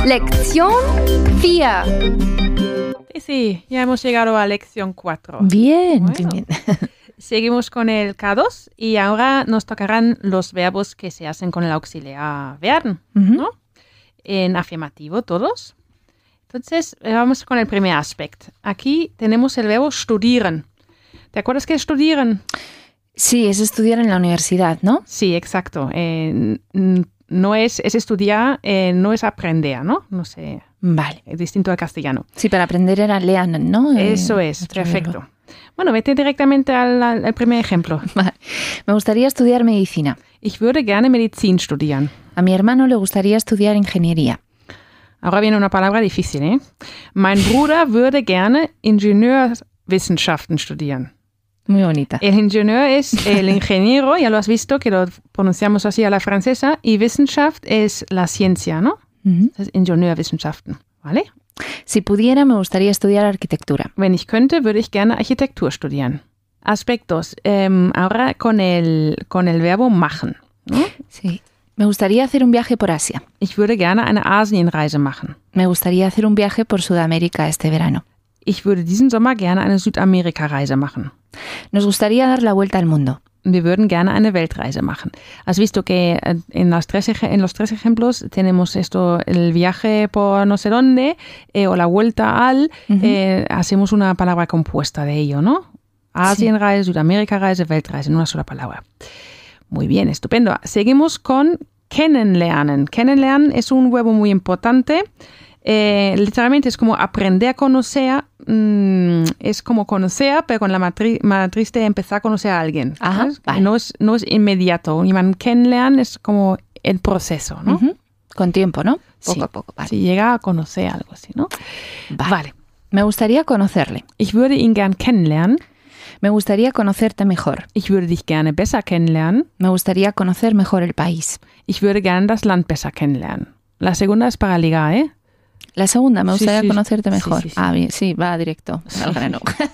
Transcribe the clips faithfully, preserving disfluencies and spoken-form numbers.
Lección cuatro. Sí, sí, ya hemos llegado a lección cuatro. Bien, Bueno. bien. Seguimos con el K dos y ahora nos tocarán los verbos que se hacen con el auxiliar werden, Ujú. ¿no? En afirmativo todos. Entonces, eh, vamos con el primer aspecto. Aquí tenemos el verbo studieren. ¿Te acuerdas qué es studieren? Sí, es estudiar en la universidad, ¿no? Sí, exacto. Eh, n- no es, es estudiar, eh, no es aprender, ¿no? No sé, Vale. es distinto al castellano. Sí, para aprender era lernen, ¿no? Eh, Eso es, otro perfecto. verbo. Bueno, vete directamente al, al- al primer ejemplo. Vale. Me gustaría estudiar medicina. Ich würde gerne Medizin studieren. A mi hermano le gustaría estudiar ingeniería. Ahora viene una palabra difícil, ¿eh? Mein Bruder würde gerne Ingenieurwissenschaften studieren. Muy bonita. El ingeniero es el ingeniero, ya lo has visto, que lo pronunciamos así a la francesa, y Wissenschaft es la ciencia, ¿no? Ujú. Das ist Ingenieurwissenschaften, ¿vale? Si pudiera, me gustaría estudiar arquitectura. Wenn ich könnte, würde ich gerne Architektur studieren. Aspectos. em, ahora con el, con el verbo machen, ¿no? Sí. Me gustaría hacer un viaje por Asia. Ich würde gerne eine Asienreise machen. Me gustaría hacer un viaje por Sudamérica este verano. Ich würde diesen Sommer gerne eine Südamerika-Reise machen. Nos gustaría dar la vuelta al mundo. Wir würden gerne eine Weltreise machen. Has visto que eh, en, las tres, eje- en los tres ejemplos tenemos esto, el viaje por no sé dónde eh, o la vuelta al, Ujú. eh, hacemos una palabra compuesta de ello, ¿no? Asienreise, Südamerika-Reise, Weltreise, en una sola palabra. Muy bien, estupendo. Seguimos con kennenlernen. Kennenlernen es un verbo muy importante. Eh, literalmente es como aprender a conocer, mm, es como conocer, pero con la matri- matriz de empezar a conocer a alguien. Ajá, ¿sabes? vale. No es, no es inmediato. Jemand kennenlernen es como el proceso, ¿no? Ujú. Con tiempo, ¿no? Poco Sí. a poco. Vale. Si llega a conocer algo así, ¿no? Vale. Vale. Me gustaría conocerle. Ich würde ihn gern kennenlernen. Me gustaría conocerte mejor. Ich würde dich gerne besser kennenlernen. Me gustaría conocer mejor el país. Ich würde gerne das Land besser kennenlernen. La segunda es para ligar, ¿eh? La segunda, me Sí, gustaría sí, conocerte sí, mejor. sí, sí. Ah, bien, sí, va directo al grano.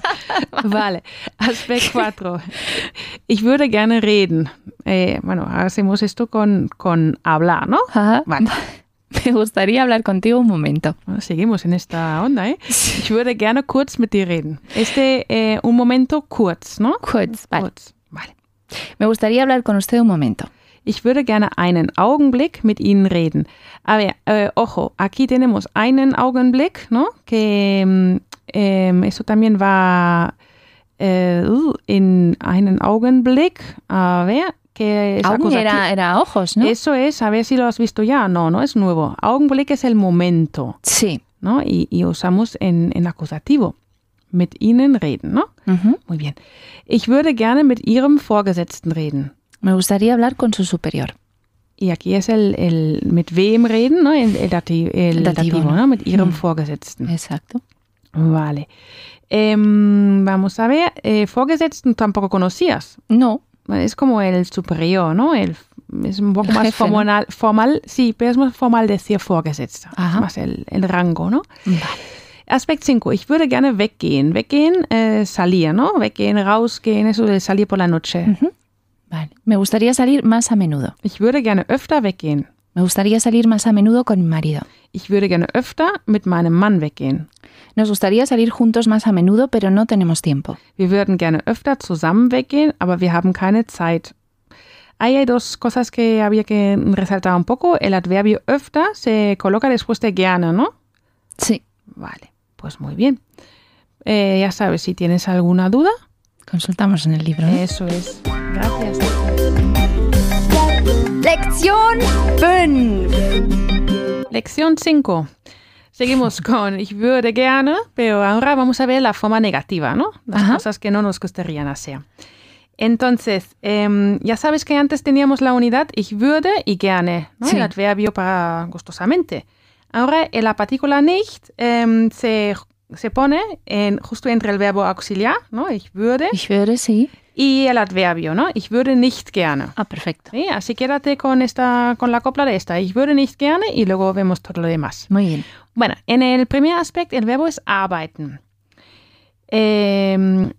Vale. Aspekt cuatro. Ich würde gerne reden. Eh, bueno, hacemos esto con, con hablar, ¿no? Ajá. Vale. Me gustaría hablar contigo un momento. Bueno, seguimos en esta onda, ¿eh? Ich würde gerne kurz mit dir reden. Este, eh, un momento kurz, ¿no? Kurz, vale. Kurz. Vale. Me gustaría hablar con usted un momento. Ich würde gerne einen Augenblick mit Ihnen reden. A ver, eh, ojo, aquí tenemos einen Augenblick, ¿no? Que mm, em, eso también va eh, uh, in einen Augenblick. A ver, que es Augen acusativo. era, era ojos, ¿no? Eso es, a ver si lo has visto ya. No, no es nuevo. Augenblick es el momento, Sí. ¿no? Y, y usamos en, en acusativo. Mit Ihnen reden, ¿no? Ujú. Muy bien. Ich würde gerne mit Ihrem Vorgesetzten reden. Me gustaría hablar con su superior. Y aquí es el, el mit wem reden, ¿no? El, el, dati- el Dativo, dativo, ¿no? ¿no? Mit Ihrem Mm. Vorgesetzten. Exacto. Vale. Em, vamos a ver, eh, Vorgesetzten tampoco conocías. No. Es como el superior, ¿no? El, es un poco El más jefe, ¿no? formal, formal, sí, pero es más formal decir Vorgesetzter. Es Ajá. más el, el rango, ¿no? Vale. Aspekt cinco. Ich würde gerne weggehen. Weggehen, eh, salir, ¿no? Weggehen, rausgehen, eso de salir por la noche. Ujú. Vale. Me gustaría salir más a menudo. Ich würde gerne öfter weggehen. Me gustaría salir más a menudo con mi marido. Ich würde gerne öfter mit meinem Mann weggehen. Nos gustaría salir juntos más a menudo, pero no tenemos tiempo. Wir würden gerne öfter zusammen weggehen, aber wir haben keine Zeit. Ahí hay dos cosas que había que resaltar un poco. El adverbio öfter se coloca después de gerne, ¿no? Sí. Vale, pues muy bien. Eh, ya sabes, si tienes alguna duda, Consultamos en el libro, ¿no? eso es. Gracias. Lección cinco. Lección cinco. Seguimos con ich würde gerne, pero ahora vamos a ver la forma negativa, ¿no? Las Ajá. cosas que no nos gustarían hacer. Entonces, em, ya sabes que antes teníamos la unidad ich würde y gerne, ¿no? Sí. El adverbio para gustosamente. Ahora en la partícula nicht em, se, se pone en, justo entre el verbo auxiliar, ¿no? Ich würde, Ich würde, sí. y el adverbio, ¿no? Ich würde nicht gerne. Ah, perfecto. ¿Sí? Así quédate con, esta, con la copla de esta. Ich würde nicht gerne y luego vemos todo lo demás. Muy bien. Bueno, en el primer aspecto el verbo es arbeiten. Eh,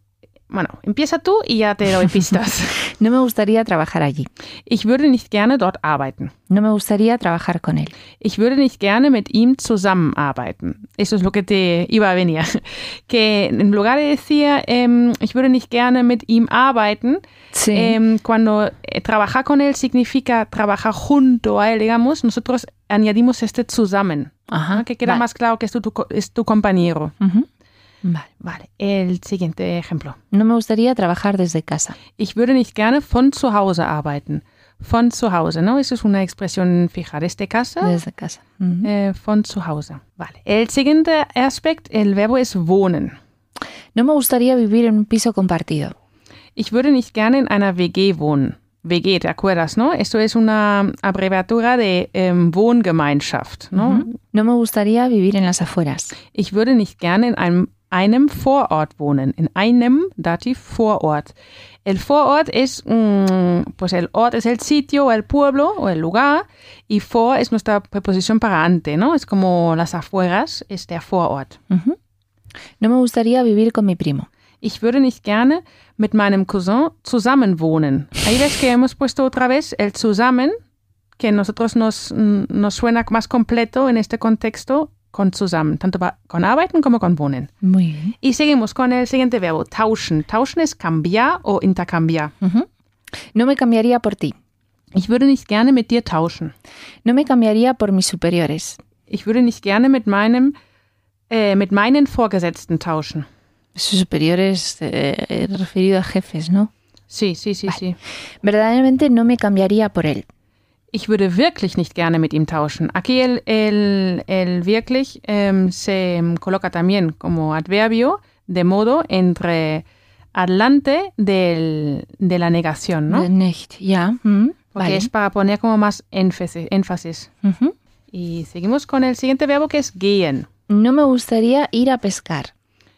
bueno, empieza tú y ya te doy pistas. No me gustaría trabajar allí. Ich würde nicht gerne dort arbeiten. No me gustaría trabajar con él. Ich würde nicht gerne mit ihm zusammenarbeiten. Eso es lo que te iba a venir. Que en lugar de decir, eh, ich würde nicht gerne mit ihm arbeiten, Sí. eh, cuando eh, trabajar con él significa trabajar junto a él, digamos, nosotros añadimos este zusammen, Ajá, ¿no? Que queda vale. más claro que es tu, tu, es tu compañero. Ujú. Vale. Vale, el siguiente ejemplo. No me gustaría trabajar desde casa. Ich würde nicht gerne von zu Hause arbeiten. Von zu Hause, ¿no? Eso es una expresión fija. Desde casa, Desde casa. Ujú. eh, von zu Hause. Vale. El siguiente aspecto, el verbo es wohnen. No me gustaría vivir en un piso compartido. Ich würde nicht gerne in einer W G wohnen. W G, ¿te acuerdas, no? Esto es una abreviatura de ähm, Wohngemeinschaft, ¿no? Ujú. No me gustaría vivir en las afueras. Ich würde nicht gerne in einem, einem Vorort wohnen. In einem Dativ Vorort. El Vorort es, mm, pues el Ort es el sitio o el pueblo o el lugar y vor es nuestra preposición para ante, ¿no? Es como las afueras, es der Vorort. Ujú. No me gustaría vivir con mi primo. Ich würde nicht gerne mit meinem Cousin zusammenwohnen. Ahí ves que hemos puesto otra vez el zusammen, que a nosotros nos, nos suena más completo en este contexto con zusammen, tanto pa- con arbeiten como con wohnen. Muy bien. Y seguimos con el siguiente verbo, tauschen. Tauschen es cambiar o intercambiar. Ujú. No me cambiaría por ti. Ich würde nicht gerne mit dir tauschen. No me cambiaría por mis superiores. Ich würde nicht gerne mit meinem, äh, mit meinen Vorgesetzten tauschen. Sus superiores eh, referido a jefes, ¿no? Sí, sí, sí, sí. Verdaderamente no me cambiaría por él. Ich würde wirklich nicht gerne mit ihm tauschen. Aquí el, el, el wirklich ähm, se coloca también como adverbio de modo entre adelante del, de la negación, ¿no? Eh, Nicht, ja. Mm, Porque vale. es para poner como más énfasis. énfasis. Ujú. Y seguimos con el siguiente verbo que es gehen. No me gustaría ir a pescar.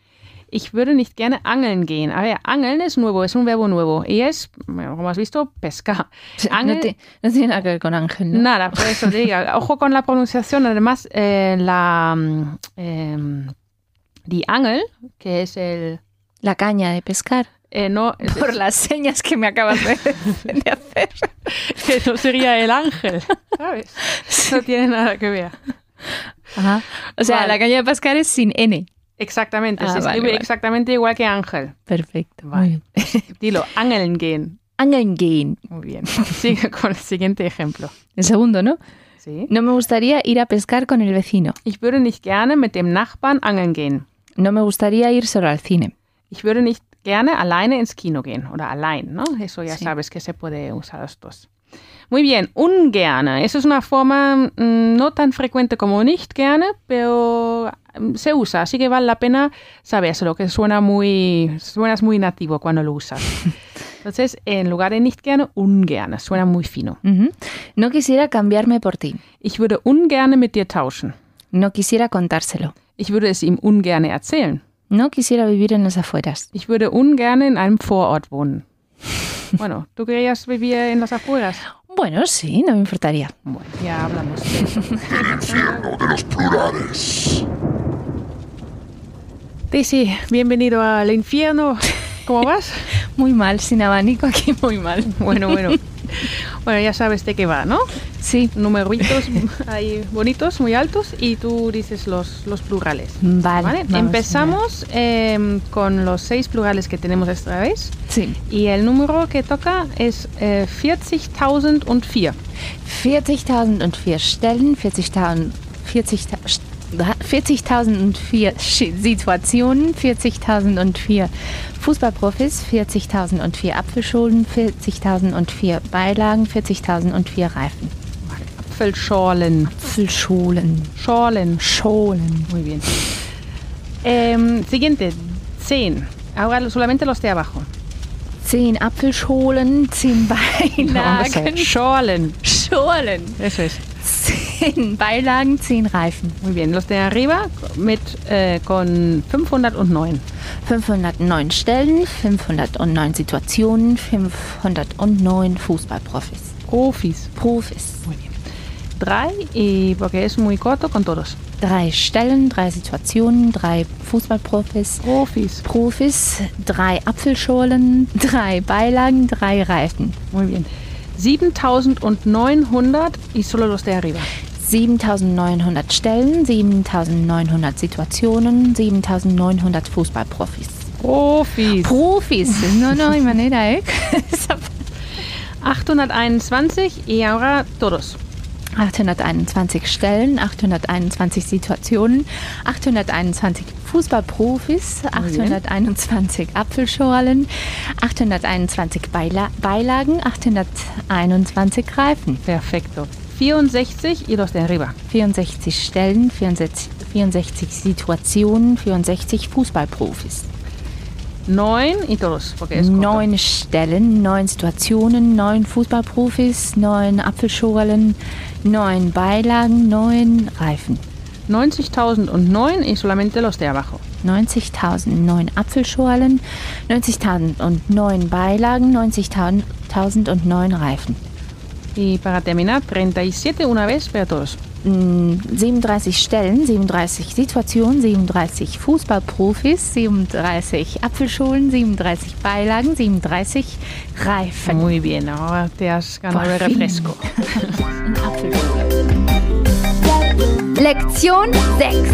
Ich würde nicht gerne angeln gehen. A ver, angeln es nuevo, es un verbo nuevo. Y es, bueno, como has visto, pescar. Angel, No, te- no tiene nada que ver con Ángel, ¿no? nada, por eso te diga. Ojo con la pronunciación. Además, eh, la mm, em, die Angel, que es el... La caña de pescar. eh, no, es- Por las señas que me acabas de, de hacer. que no sería el ángel, ¿sabes? No tiene nada que ver. Ajá. O sea, Vale. la caña de pescar es sin N. Exactamente, Ah, se vale, escribe vale. exactamente igual que ángel. Perfecto. Vale. Muy bien. Dilo, angeln gehen. Angeln gehen. Muy bien. Sigue con el siguiente ejemplo. El segundo, ¿no? ¿Sí? No me gustaría ir a pescar con el vecino. Ich würde nicht gerne mit dem Nachbarn angeln gehen. No me gustaría ir solo al cine. Ich würde nicht gerne alleine ins Kino gehen. Oder allein, ¿no? Eso ya Sí. sabes que se puede usar los dos. Muy bien, ungerne. Eso es una forma mm, no tan frecuente como nicht gerne, pero mm, se usa, así que vale la pena sabérselo, que suena muy, suenas muy nativo cuando lo usas. Entonces, en lugar de nicht gerne, ungerne. Suena muy fino. Ujú. No quisiera cambiarme por ti. Ich würde ungerne mit dir tauschen. No quisiera contárselo. Ich würde es ihm ungerne erzählen. No quisiera vivir en las afueras. Ich würde ungerne in einem Vorort wohnen. Bueno, ¿tú querías vivir en las afueras? Bueno, sí, no me importaría. Bueno, ya hablamos de eso. El infierno de los plurales. Daisy, bienvenido al infierno. ¿Cómo vas? Muy mal, sin abanico aquí, muy mal. Bueno, bueno. Bueno, ya sabes de qué va, ¿no? Sí. Numeritos ahí bonitos, muy altos, y tú dices los, los plurales. Vale. ¿Vale? vamos Empezamos eh, con los seis plurales que tenemos esta vez. allá. Sí. Y el número que toca es eh, vierzigtausendvier. vierzigtausendvier Stellen, vierzigtausend, vierzigtausend, vierzigtausendvier Situationen, vierzigtausendvier Fußballprofis, vierzigtausendvier Apfelscholen, vierzigtausendvier Beilagen, vierzigtausendvier Reifen. Apfelschorlen. Apfelscholen. Schorlen. Scholen. Muy bien. Em, siguiente, zehn. Ahora solamente los de abajo. Zehn Apfelscholen, zehn Beilagen. Schorlen. Scholen. Eso es. Zehn Beilagen, zehn Reifen. Muy bien. Los de arriba mit, äh, con fünfhundertneun. fünfhundertneun Stellen, fünfhundertneun Situationen, fünfhundertneun Fußballprofis. Profis. Profis. Muy bien. drei y porque es muy corto con todos. Drei Stellen, drei Situationen, drei Fußballprofis. Profis. Profis, drei Apfelschorlen, drei Beilagen, drei Reifen. Muy bien. siebentausendneunhundert y solo los de arriba. siebentausendneunhundert Stellen, siebentausendneunhundert Situationen, siebentausendneunhundert Fußballprofis. Profis. Profis, no, no hay manera, ¿eh? achthunderteinundzwanzig y ahora todos. achthunderteinundzwanzig Stellen, achthunderteinundzwanzig Situationen, achthunderteinundzwanzig Fußballprofis, achthunderteinundzwanzig Apfelschorlen, achthunderteinundzwanzig Beila- Beilagen, achthunderteinundzwanzig Reifen. Perfecto. vierundsechzig y los de arriba. vierundsechzig Stellen, vierundsechzig, vierundsechzig Situationen, vierundsechzig Fußballprofis. neun y todos, porque es corto. Neun Stellen, neun Situationen, neun Fußballprofis, neun Apfelschorlen, neun Beilagen, neun Reifen. neunzigtausendneun y solamente los de abajo. neunzigtausend, neun Apfelschorlen, neunzigtausend neun Beilagen, neunzigtausend neun Reifen. Y para terminar, treinta y siete una vez para todos. siebenunddreißig Stellen, siebenunddreißig Situationen, siebenunddreißig Fußballprofis, siebenunddreißig Apfelschorlen, siebenunddreißig Beilagen, siebenunddreißig Reifen. Muy bien, ahora te has ganado Por el fin. refresco. Ein Apfelschorlen. Lección seis.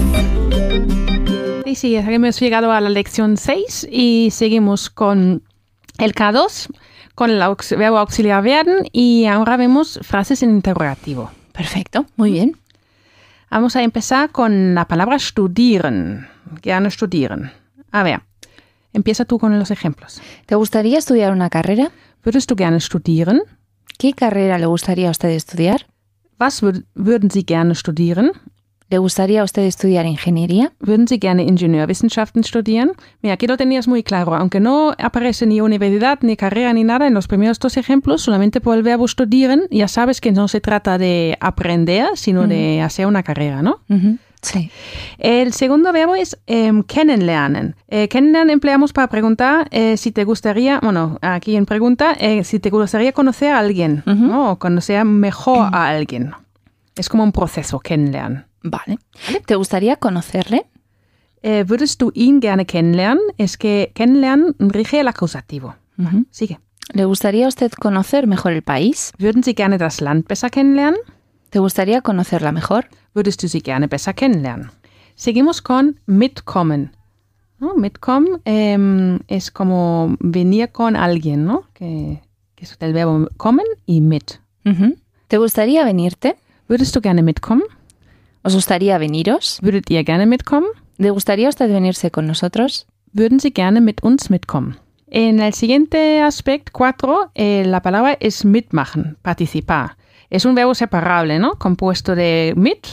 Y sí, hemos llegado a la lección seis y seguimos con el K dos, con el aux- verbo auxiliar werden y ahora vemos frases en interrogativo. Perfecto, muy bien. Vamos a empezar con la palabra studieren. Gerne studieren. A ver, empieza tú con los ejemplos. ¿Te gustaría estudiar una carrera? Würdest du gerne studieren? ¿Qué carrera le gustaría a usted estudiar? Was wür- würden Sie gerne studieren? ¿Le gustaría a usted estudiar ingeniería? ¿Würden Sie gerne Ingenieurwissenschaften studieren? Mira, aquí lo tenías muy claro. Aunque no aparece ni universidad, ni carrera, ni nada en los primeros dos ejemplos, solamente por el verbo studieren, ya sabes que no se trata de aprender, sino uh-huh. de hacer una carrera, ¿no? Uh-huh. Sí. El segundo verbo es eh, kennenlernen. Eh, kennenlernen empleamos para preguntar eh, si te gustaría, bueno, aquí en pregunta, eh, si te gustaría conocer a alguien, uh-huh. ¿no? O conocer mejor uh-huh. a alguien. Es como un proceso, kennenlernen. Vale. ¿Te gustaría conocerle? Eh, ¿Würdest du ihn gerne kennenlernen? Es que kennenlernen rige el acusativo. Uh-huh. Sigue. ¿Le gustaría a usted conocer mejor el país? ¿Würden Sie gerne das Land besser kennenlernen? ¿Te gustaría conocerla mejor? ¿Würdest du sie gerne besser kennenlernen? Seguimos con mitkommen. ¿No? Mitkommen eh, es como venir con alguien, ¿no? Que, que es el verbo kommen y mit. Uh-huh. ¿Te gustaría venirte? ¿Würdest du gerne mitkommen? ¿Os gustaría veniros? ¿Würdet ihr gerne mitkommen? ¿Le gustaría a usted venirse con nosotros? ¿Würden Sie gerne mit uns mitkommen? En el siguiente aspecto, cuatro, eh, la palabra es mitmachen, participar. Es un verbo separable, ¿no? Compuesto de mit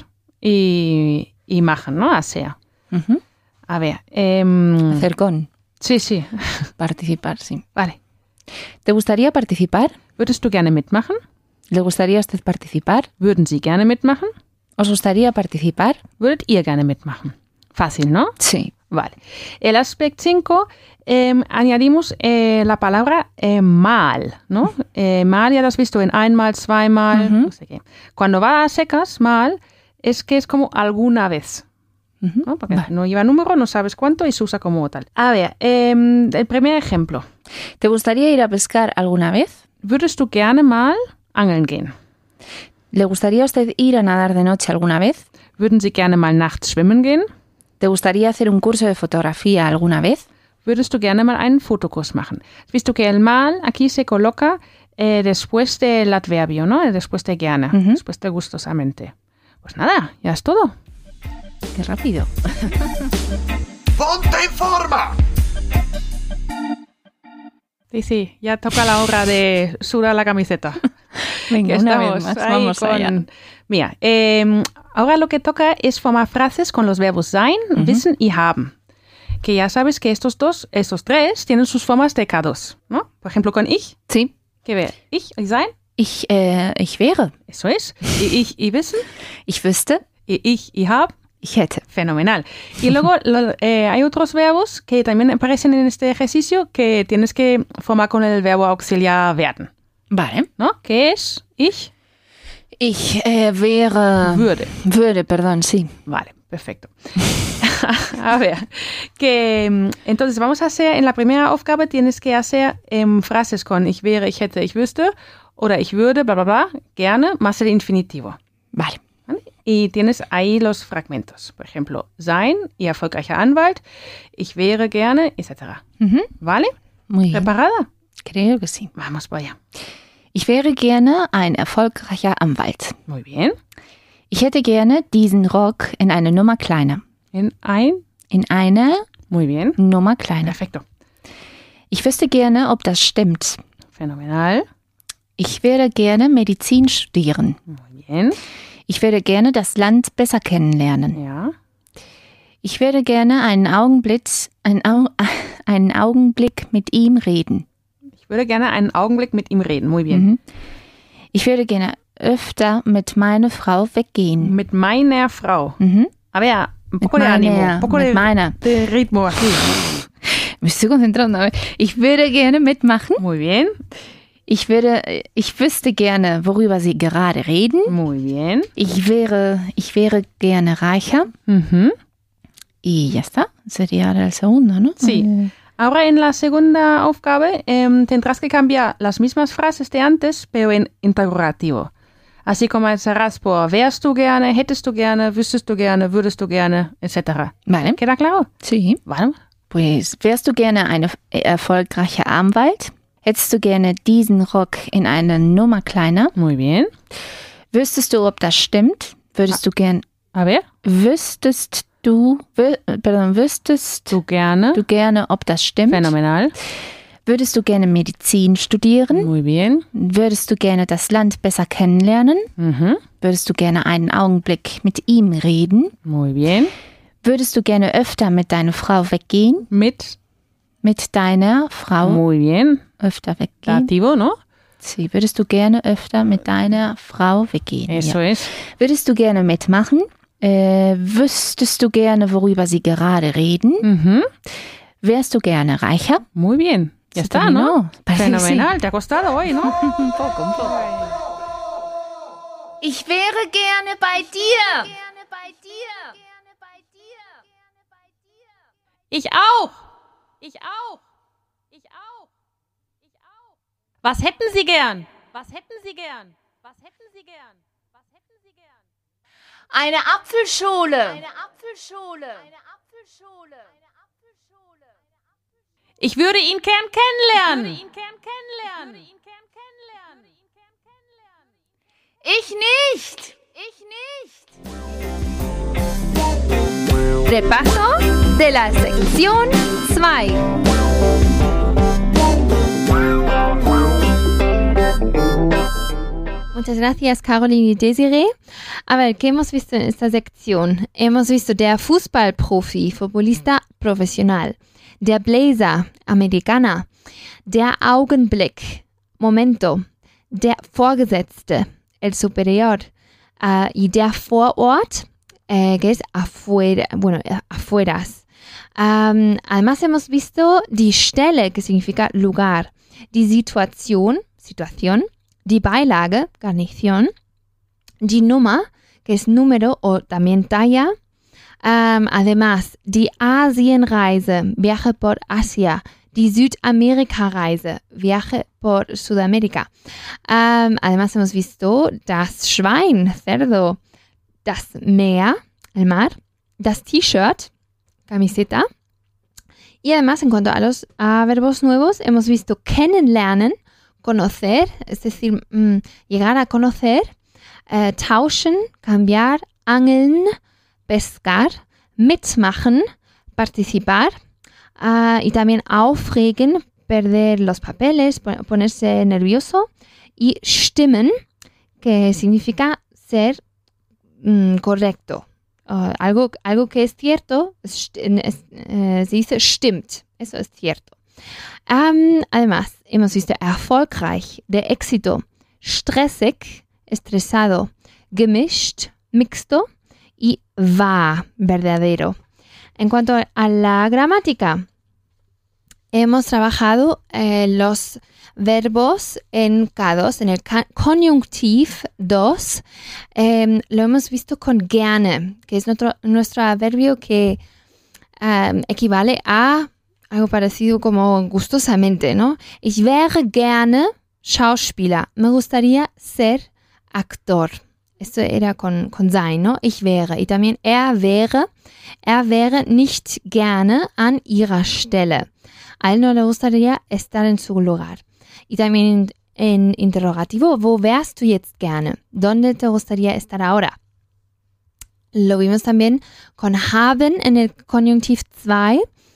y, y machen, ¿no? Hacer. Uh-huh. A ver. Eh, Hacer con. Sí, sí. Participar, sí. Vale. ¿Te gustaría participar? ¿Würdest du gerne mitmachen? ¿Le gustaría a usted participar? ¿Würden Sie gerne mitmachen? ¿Os gustaría participar? ¿Würdet ihr gerne mitmachen? Fácil, ¿no? Sí. Vale. El aspecto cinco, eh, añadimos eh, la palabra eh, mal, ¿no? Eh, mal ya lo has visto en einmal, zweimal, uh-huh. no sé qué. Cuando va a secas, mal, es que es como alguna vez, uh-huh. ¿no? Porque vale. no lleva número, no sabes cuánto y se usa como tal. A ver, eh, el primer ejemplo. ¿Te gustaría ir a pescar alguna vez? ¿Würdest du gerne mal angeln gehen? ¿Le gustaría a usted ir a nadar de noche alguna vez? ¿Würden Sie gerne mal nachts schwimmen gehen? ¿Te gustaría hacer un curso de fotografía alguna vez? ¿Würdest du gerne mal einen Fotokurs machen? Has visto que el mal aquí se coloca eh, después del adverbio, ¿no? Después de gerne, uh-huh. después de gustosamente. Pues nada, ya es todo. Qué rápido. ¡Ponte en forma! Sí, sí, ya toca la hora de sudar la camiseta. Venga, una vez más, vamos con... allá. Mira, eh, ahora lo que toca es formar frases con los verbos sein, uh-huh. wissen y haben. Que ya sabes que estos dos, estos tres, tienen sus formas de K dos, ¿no? Por ejemplo, con ich. Sí. ¿Qué ve? Ich y sein. Ich, äh, ich wäre. Eso es. Y ich y wissen. Ich wüsste. Y ich y haben. Ich hätte. Fenomenal. Y luego lo, eh, hay otros verbos que también aparecen en este ejercicio que tienes que formar con el verbo auxiliar werden. Vale. ¿No? ¿Qué es? Ich. Ich äh, wäre... Würde. Würde, perdón, sí. Vale, perfecto. A ver, que entonces vamos a hacer, en la primera Aufgabe tienes que hacer ähm, frases con ich wäre, ich hätte, ich wüsste oder ich würde, bla, bla, bla, gerne, más el infinitivo. Vale. ¿Vale? Y tienes ahí los fragmentos. Por ejemplo, sein y erfolgreicher Anwalt, ich wäre gerne, etcétera. Mhm. ¿Vale? Muy bien. ¿Preparada? Creo que sí. Vamos para allá. Ich wäre gerne ein erfolgreicher Anwalt. Muy bien. Ich hätte gerne diesen Rock in eine Nummer kleiner. En ein. In eine Muy bien. Nummer kleiner. Perfecto. Ich wüsste gerne, ob das stimmt. Fenomenal. Ich würde gerne Medizin studieren. Muy bien. Ich würde gerne das Land besser kennenlernen. Ja. Ich würde gerne einen Augenblick, einen, Au einen Augenblick mit ihm reden. Ich würde gerne einen Augenblick mit ihm reden. Muy bien. Mhm. Ich würde gerne öfter mit meiner Frau weggehen. Mit meiner Frau. Mhm. A ver, un poco Mit de ánimo. meiner, Un poco mit de, meiner. de ritmo así. Me estoy concentrando. Ich würde gerne mitmachen. Muy bien. Ich würde, ich wüsste gerne, worüber sie gerade reden. Muy bien. Ich wäre, ich wäre gerne reicher. Ujú. Y ya está. Sería el segundo, ¿no? Sí. Eh, Ahora en la segunda Aufgabe em, tendrás que cambiar las mismas frases de antes, pero en interrogativo. Así comenzarás por wärst du gerne, hättest du gerne, wüsstest du gerne, würdest du gerne, etcétera. Vale. ¿Queda claro? Sí. Vale. Pues, wärst du gerne ein erfolgreicher Anwalt? Hättest du gerne diesen Rock in eine Nummer kleiner? Muy bien. Wüsstest du, ob das stimmt? Würdest du gern, A ver. wüsstest du, wü, pardon, wüsstest Du gerne. du gerne, ob das stimmt? Fenomenal. Würdest du gerne Medizin studieren? Muy bien. Würdest du gerne das Land besser kennenlernen? Ujú. Würdest du gerne einen Augenblick mit ihm reden? Muy bien. Würdest du gerne öfter mit deiner Frau weggehen? Mit. Mit deiner Frau Muy bien. öfter weggehen? Dativo, ¿no? Sí, würdest du gerne öfter mit deiner Frau weggehen? Eso Ja. es. Würdest du gerne mitmachen? Äh, wüsstest du gerne, worüber sie gerade reden? Ujú. Wärst du gerne reicher? Muy bien. Ya Se está, ¿no? terminó. Parece que sí. Fenomenal. Te ha costado hoy, ¿no? Un poco, un poco. Ich wäre gerne bei dir. Ich auch. Ich auch. Ich auch. Ich auch. Was hätten Sie gern? Was hätten Sie gern? Was hätten Sie gern? Was hätten Sie gern? Eine Apfelschule. Eine Apfelschule. Eine Apfelschule. Ich würde ihn gern kennenlernen. Ich würde ihn gern kennenlernen. Ich würde ihn gern kennenlernen. Ich nicht. Ich nicht. Repaso de la sección zwei. Muchas gracias, Caroline y Desiree. A ver, ¿qué hemos visto en esta sección? Hemos visto der Fußballprofi, futbolista profesional, der Blazer, americana, der Augenblick, momento, der Vorgesetzte, el superior, uh, y der Vorort, eh, que es afuera, bueno, afueras. Um, además hemos visto die Stelle, que significa lugar, die Situation, situación, die Beilage, Garnición, die Nummer, que es número o también talla. Um, además, die Asienreise, Viaje por Asia, die Südamerika-Reise, Viaje por Sudamérica. Um, además, hemos visto das Schwein, cerdo, das Meer, el mar, das T-Shirt, camiseta. Y además, en cuanto a los a verbos nuevos, hemos visto kennenlernen, conocer, es decir, mmm, llegar a conocer, äh, tauschen, cambiar, angeln, pescar, mitmachen, participar, äh, y también aufregen, perder los papeles, ponerse nervioso, y stimmen, que significa ser mmm, correcto. Uh, algo, algo que es cierto, es, es, eh, se dice stimmt, eso es cierto. Um, además, hemos visto erfolgreich, de éxito, stressig, estresado, gemischt, mixto y wahr, verdadero. En cuanto a la gramática, hemos trabajado eh, los verbos en K dos, en el ca- conjunctiv dos, eh, lo hemos visto con gerne, que es nuestro, nuestro adverbio que eh, equivale a algo parecido como gustosamente, ¿no? Ich wäre gerne Schauspieler. Me gustaría ser actor. Esto era con, con sein, ¿no? Ich wäre. Y también er wäre. Er wäre nicht gerne an ihrer Stelle. A él no le gustaría estar en su lugar. Y también en, en interrogativo, wo wärst du jetzt gerne? ¿Dónde te gustaría estar ahora? Lo vimos también con haben en el conjunctiv zwei.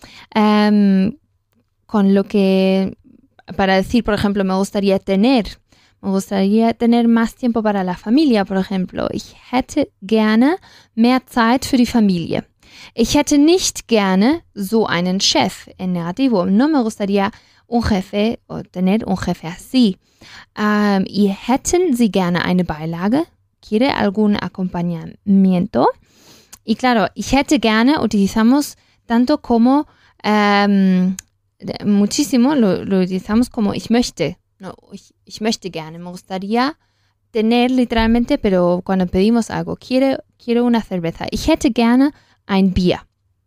Um, con lo que, para decir, por ejemplo, me gustaría tener, me gustaría tener más tiempo para la familia, por ejemplo. Ich hätte gerne mehr Zeit für die Familie. Ich hätte nicht gerne so einen Chef, en negativo. No me gustaría un jefe o tener un jefe así. Um, y hätten Sie gerne eine Beilage? ¿Quiere algún acompañamiento? Y claro, ich hätte gerne utilizamos tanto como Um, muchísimo lo, lo utilizamos como ich möchte. No, ich, ich möchte gerne. Me gustaría tener literalmente, pero cuando pedimos algo, quiero, quiero una cerveza. Ich hätte gerne ein Bier.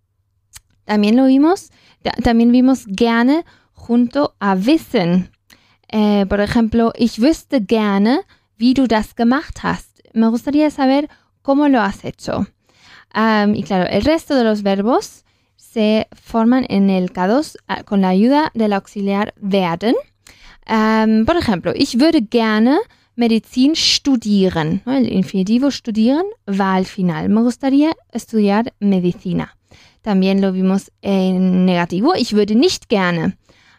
También lo vimos, ta, también vimos gerne junto a wissen. Eh, por ejemplo, ich wüsste gerne, wie du das gemacht hast. Me gustaría saber cómo lo has hecho. Um, y claro, el resto de los verbos se forman en el K dos uh, con la ayuda del auxiliar werden. Um, por ejemplo, ich würde gerne Medizin studieren. ¿No? El infinitivo studieren va al final. Me gustaría estudiar medicina. También lo vimos en negativo. Ich würde nicht gerne.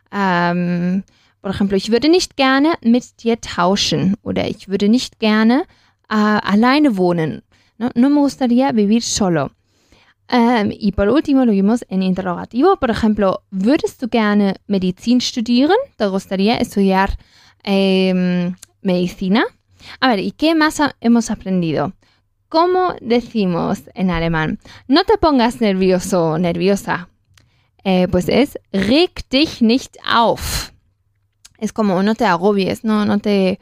Um, por ejemplo, ich würde nicht gerne mit dir tauschen. Oder ich würde nicht gerne uh, alleine wohnen. No, no me gustaría vivir solo. Um, y por último lo vimos en interrogativo. Por ejemplo, ¿würdest du gerne Medizin studieren? ¿Te gustaría estudiar eh, medicina? A ver, ¿y qué más ha- hemos aprendido? ¿Cómo decimos en alemán? No te pongas nervioso o nerviosa. Eh, pues es reg dich nicht auf. Es como no te agobies, no, no, te,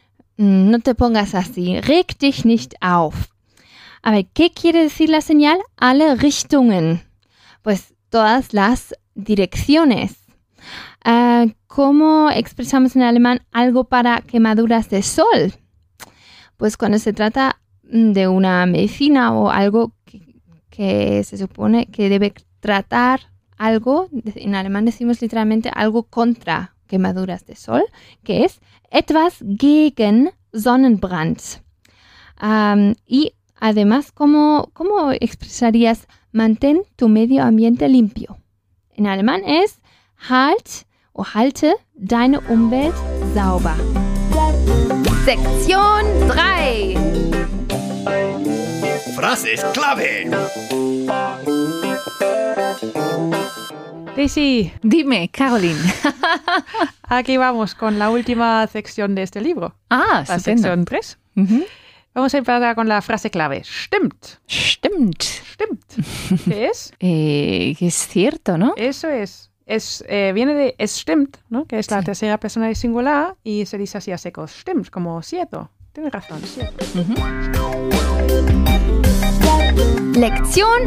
no te pongas así. Reg dich nicht auf. A ver, ¿qué quiere decir la señal? Alle Richtungen. Pues todas las direcciones. Uh, ¿Cómo expresamos en alemán algo para quemaduras de sol? Pues cuando se trata de una medicina o algo que, que se supone que debe tratar algo, en alemán decimos literalmente algo contra quemaduras de sol, que es etwas gegen Sonnenbrand. Um, y Además, ¿cómo, ¿cómo expresarías mantén tu medio ambiente limpio? En alemán es halt o halte deine Umwelt sauber. Sektion drei. Frases clave. Daisy, Dime, Caroline. aquí vamos con la última sección de este libro. Ah, La estupendo. sección tres. Ujú. Vamos a empezar con la frase clave. Stimmt. Stimmt. Stimmt. ¿Qué es? Eh, que es cierto, ¿no? Eso es. Es eh, viene de es stimmt, ¿no? Que es la Sí. tercera persona de singular y se dice así a secos. Stimmt, como cierto. Tienes razón, cierto. Lección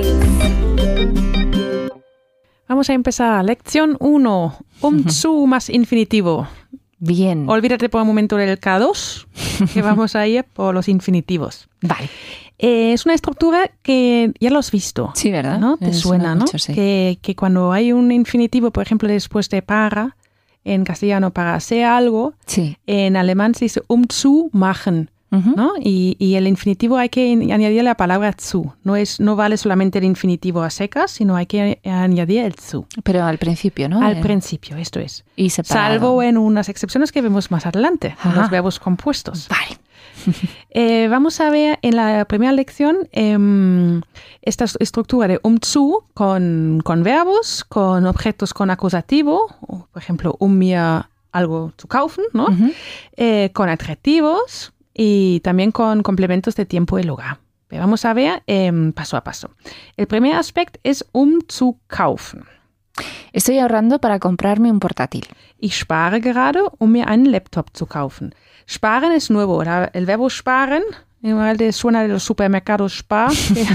uno. Vamos a empezar. Lección uno. Um zu más infinitivo. Bien. Olvídate por un momento del K dos, que vamos a ir por los infinitivos. Vale. Eh, es una estructura que ya lo has visto. Sí, ¿verdad? ¿No? Te Me suena, ¿no? mucho, sí. Que, que cuando hay un infinitivo, por ejemplo, después de para, en castellano para hacer algo, Sí. en alemán se dice um zu machen, Ujú. ¿no? Y, y el infinitivo hay que añadir la palabra zu. No es, no vale solamente el infinitivo a secas, sino hay que añadir el zu. Pero al principio, ¿no? Al Eh, principio, esto es. Y separado. Salvo en unas excepciones que vemos más adelante, en Ajá. los verbos compuestos. Vale. Eh, vamos a ver en la primera lección eh, esta estructura de um zu con, con verbos, con objetos con acusativo, o, por ejemplo, um mir algo zu kaufen, ¿no? Ujú. Eh, con adjetivos y también con complementos de tiempo y lugar. Pero vamos a ver eh, paso a paso. El primer aspecto es um zu kaufen. Estoy ahorrando para comprarme un portátil. Ich spare gerade, um mir einen Laptop zu kaufen. Sparen es nuevo. El verbo sparen, igual te suena de los supermercados spar,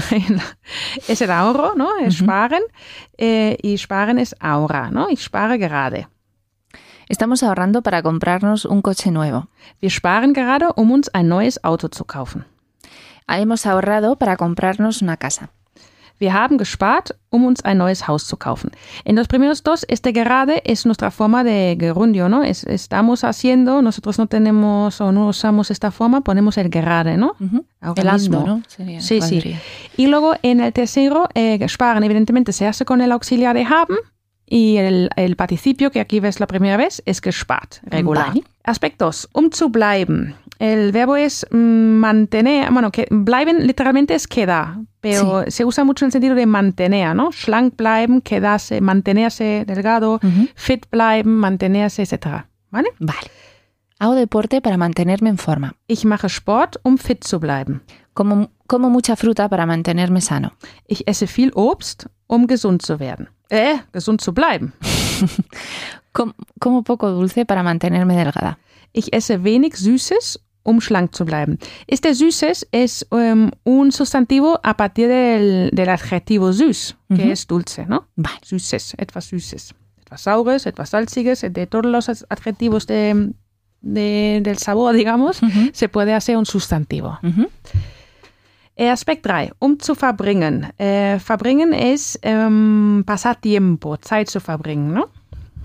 es el ahorro, ¿no? Es uh-huh. Sparen. Eh, y sparen es ahorrar, ¿no? Ich spare gerade. Estamos ahorrando para comprarnos un coche nuevo. Wir sparen gerade, um uns ein neues Auto zu kaufen. Hemos ahorrado para comprarnos una casa. Wir haben gespart, um uns ein neues Haus zu kaufen. En los primeros dos, este gerade es nuestra forma de gerundio, ¿no? Es, estamos haciendo, nosotros no tenemos o no usamos esta forma, ponemos el gerade, ¿no? Uh-huh. El ando, ¿no? Sería, sí, sí. Y luego en el tercero, eh, sparen, evidentemente se hace con el auxiliar de haben y el, el participio, que aquí ves la primera vez, es gespart, regular. Vale. Aspectos, um zu bleiben. El verbo es mantener, bueno, que bleiben literalmente es quedar, pero sí. Se usa mucho en el sentido de mantener, ¿no? Schlank bleiben, quedarse, mantenerse delgado, uh-huh. Fit bleiben, mantenerse, etcétera. ¿Vale? Vale. Hago deporte para mantenerme en forma. Ich mache Sport, um fit zu bleiben. Como, como mucha fruta para mantenerme sano. Ich esse viel Obst, um gesund zu werden. Äh, gesund zu bleiben. Com, como poco dulce para mantenerme delgada. Ich esse wenig Süßes, um schlank zu bleiben. Este Süßes es um, un sustantivo a partir del, del adjetivo süß, uh-huh. Que es dulce, ¿no? Vale. Süßes, etwas Süßes. Etwas Saures, etwas Salziges, de todos los adjetivos de, de, del sabor, digamos, uh-huh. Se puede hacer un sustantivo. Uh-huh. Eh, Aspekt drei, um zu verbringen. Eh, verbringen es um, pasar tiempo, Zeit zu verbringen, ¿no?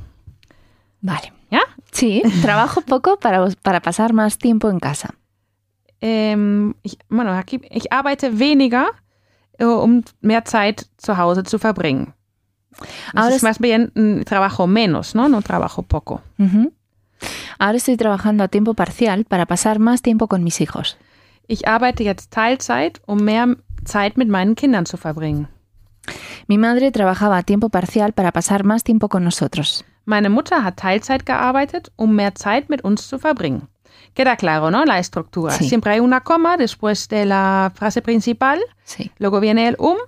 Vale. ¿Ya? Sí, trabajo poco para, para pasar más tiempo en casa. Ähm, ich, bueno, aquí, ich arbeite weniger, um mehr Zeit zu Hause zu verbringen. Ahora es más bien trabajo menos, ¿no? No trabajo poco. Uh-huh. Ahora estoy trabajando a tiempo parcial para pasar más tiempo con mis hijos. Ich arbeite jetzt Teilzeit, um mehr Zeit mit meinen Kindern zu verbringen. Mi madre trabajaba a tiempo parcial para pasar más tiempo con nosotros. Meine Mutter hat Teilzeit gearbeitet, um mehr Zeit mit uns zu verbringen. Queda claro, ¿no? La estructura. Sí. Siempre hay una coma después de la frase principal. Sí. Luego viene el um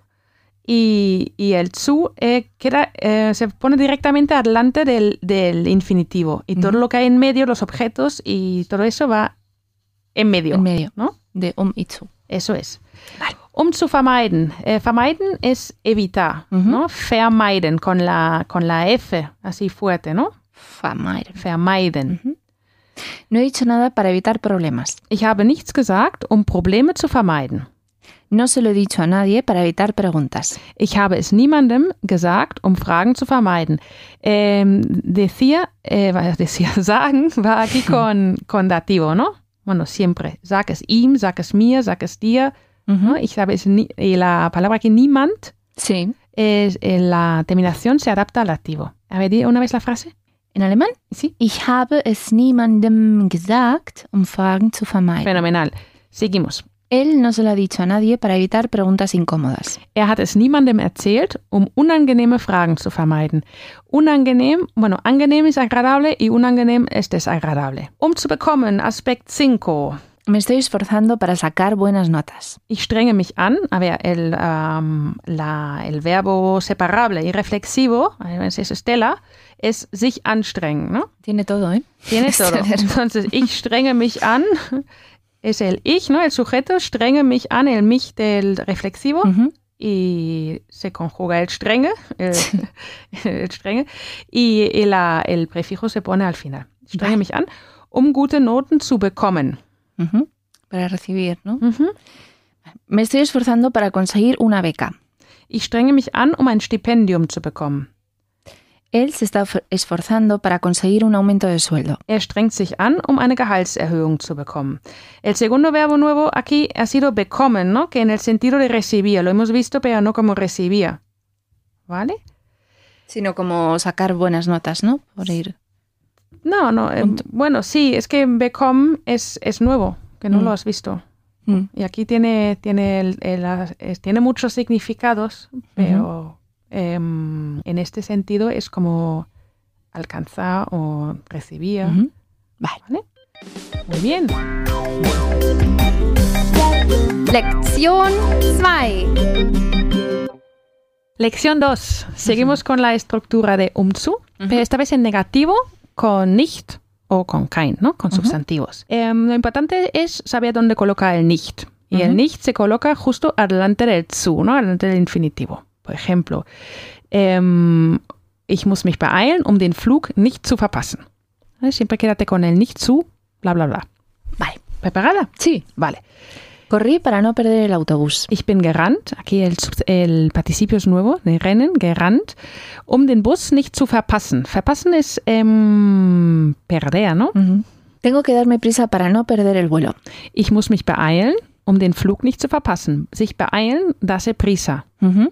y, y el zu eh, queda, eh, se pone directamente adelante del, del infinitivo. Y todo uh-huh. lo que hay en medio, los objetos y todo eso va en medio. En medio, ¿no? De um y zu. Eso es. Vale. Um zu vermeiden. Eh, vermeiden es evitar, uh-huh. ¿no? Vermeiden con la, con la F así fuerte, ¿no? Vermeiden. Vermeiden. Uh-huh. No he dicho nada para evitar problemas. Ich habe nichts gesagt, um Probleme zu vermeiden. No se lo he dicho a nadie para evitar preguntas. Ich habe es niemandem gesagt, um Fragen zu vermeiden. Eh, decía, eh, decía, sagen va aquí con, con dativo, ¿no? Bueno, siempre. Sag es ihm, sag es mir, sag es dir. Uh-huh. ¿No? Ich habe es ni, y la palabra aquí, niemand, sí. es, la terminación se adapta al dativo. A ver, di una vez la frase. ¿En alemán? Sí. Ich habe es niemandem gesagt, um Fragen zu vermeiden. Fenomenal. Seguimos. Él no se lo ha dicho a nadie para evitar preguntas incómodas. Er hat es niemandem erzählt, um unangenehme Fragen zu vermeiden. Unangenehm, bueno, angenehm es agradable y unangenehm es desagradable. Um zu bekommen, Aspekt cinco. Me estoy esforzando para sacar buenas notas. Ich strenge mich an, a ver, el, um, la, el verbo separable y reflexivo, es Estela, es sich anstrengen, ¿no? Tiene todo, ¿eh? Tiene todo. Entonces, ich strenge mich an, es el ich, ¿no? El sujeto, strenge mich an, el mich del reflexivo, uh-huh. Y se conjuga el strenge, el, el strenge, y, y la, el prefijo se pone al final. Strenge mich an, um gute Noten zu bekommen. Uh-huh. Para recibir, ¿no? Uh-huh. Me estoy esforzando para conseguir una beca. Ich strenge mich an, um ein Stipendium zu bekommen. Él se está esforzando para conseguir un aumento de sueldo. Er strengt sich an, um eine Gehaltserhöhung zu bekommen. El segundo verbo nuevo aquí ha sido bekommen, ¿no? Que en el sentido de recibir. Lo hemos visto, pero no como recibía. ¿Vale? Sino como sacar buenas notas, ¿no? Por ir... No, no. Eh, bueno, sí, es que bekommen es, es nuevo, que no mm. lo has visto. Mm. Y aquí tiene, tiene, el, el, el, tiene muchos significados, pero uh-huh. eh, en este sentido es como alcanzar o recibir. Uh-huh. Vale. ¿Vale? Muy bien. Lección zwei. Lección dos. Seguimos con la estructura de umzu, pero esta vez en negativo con nicht o con kein, ¿no? Con sustantivos. Eh, lo importante es saber dónde coloca el nicht. Y Ujú. el nicht se coloca justo adelante del zu, ¿no? Adelante del infinitivo. Por ejemplo, ähm, ich muss mich beeilen, um den Flug nicht zu verpassen. ¿Eh? Siempre quédate con el nicht zu, bla, bla, bla. Vale. ¿Preparada? Sí. Vale. Corrí para no perder el autobús. Ich bin gerannt, aquí el, sub- el participio es nuevo, de rennen, gerannt, um den Bus nicht zu verpassen. Verpassen es ähm, perder, ¿no? Ujú. Tengo que darme prisa para no perder el vuelo. Ich muss mich beeilen, um den Flug nicht zu verpassen. Sich beeilen, darse prisa. Ujú.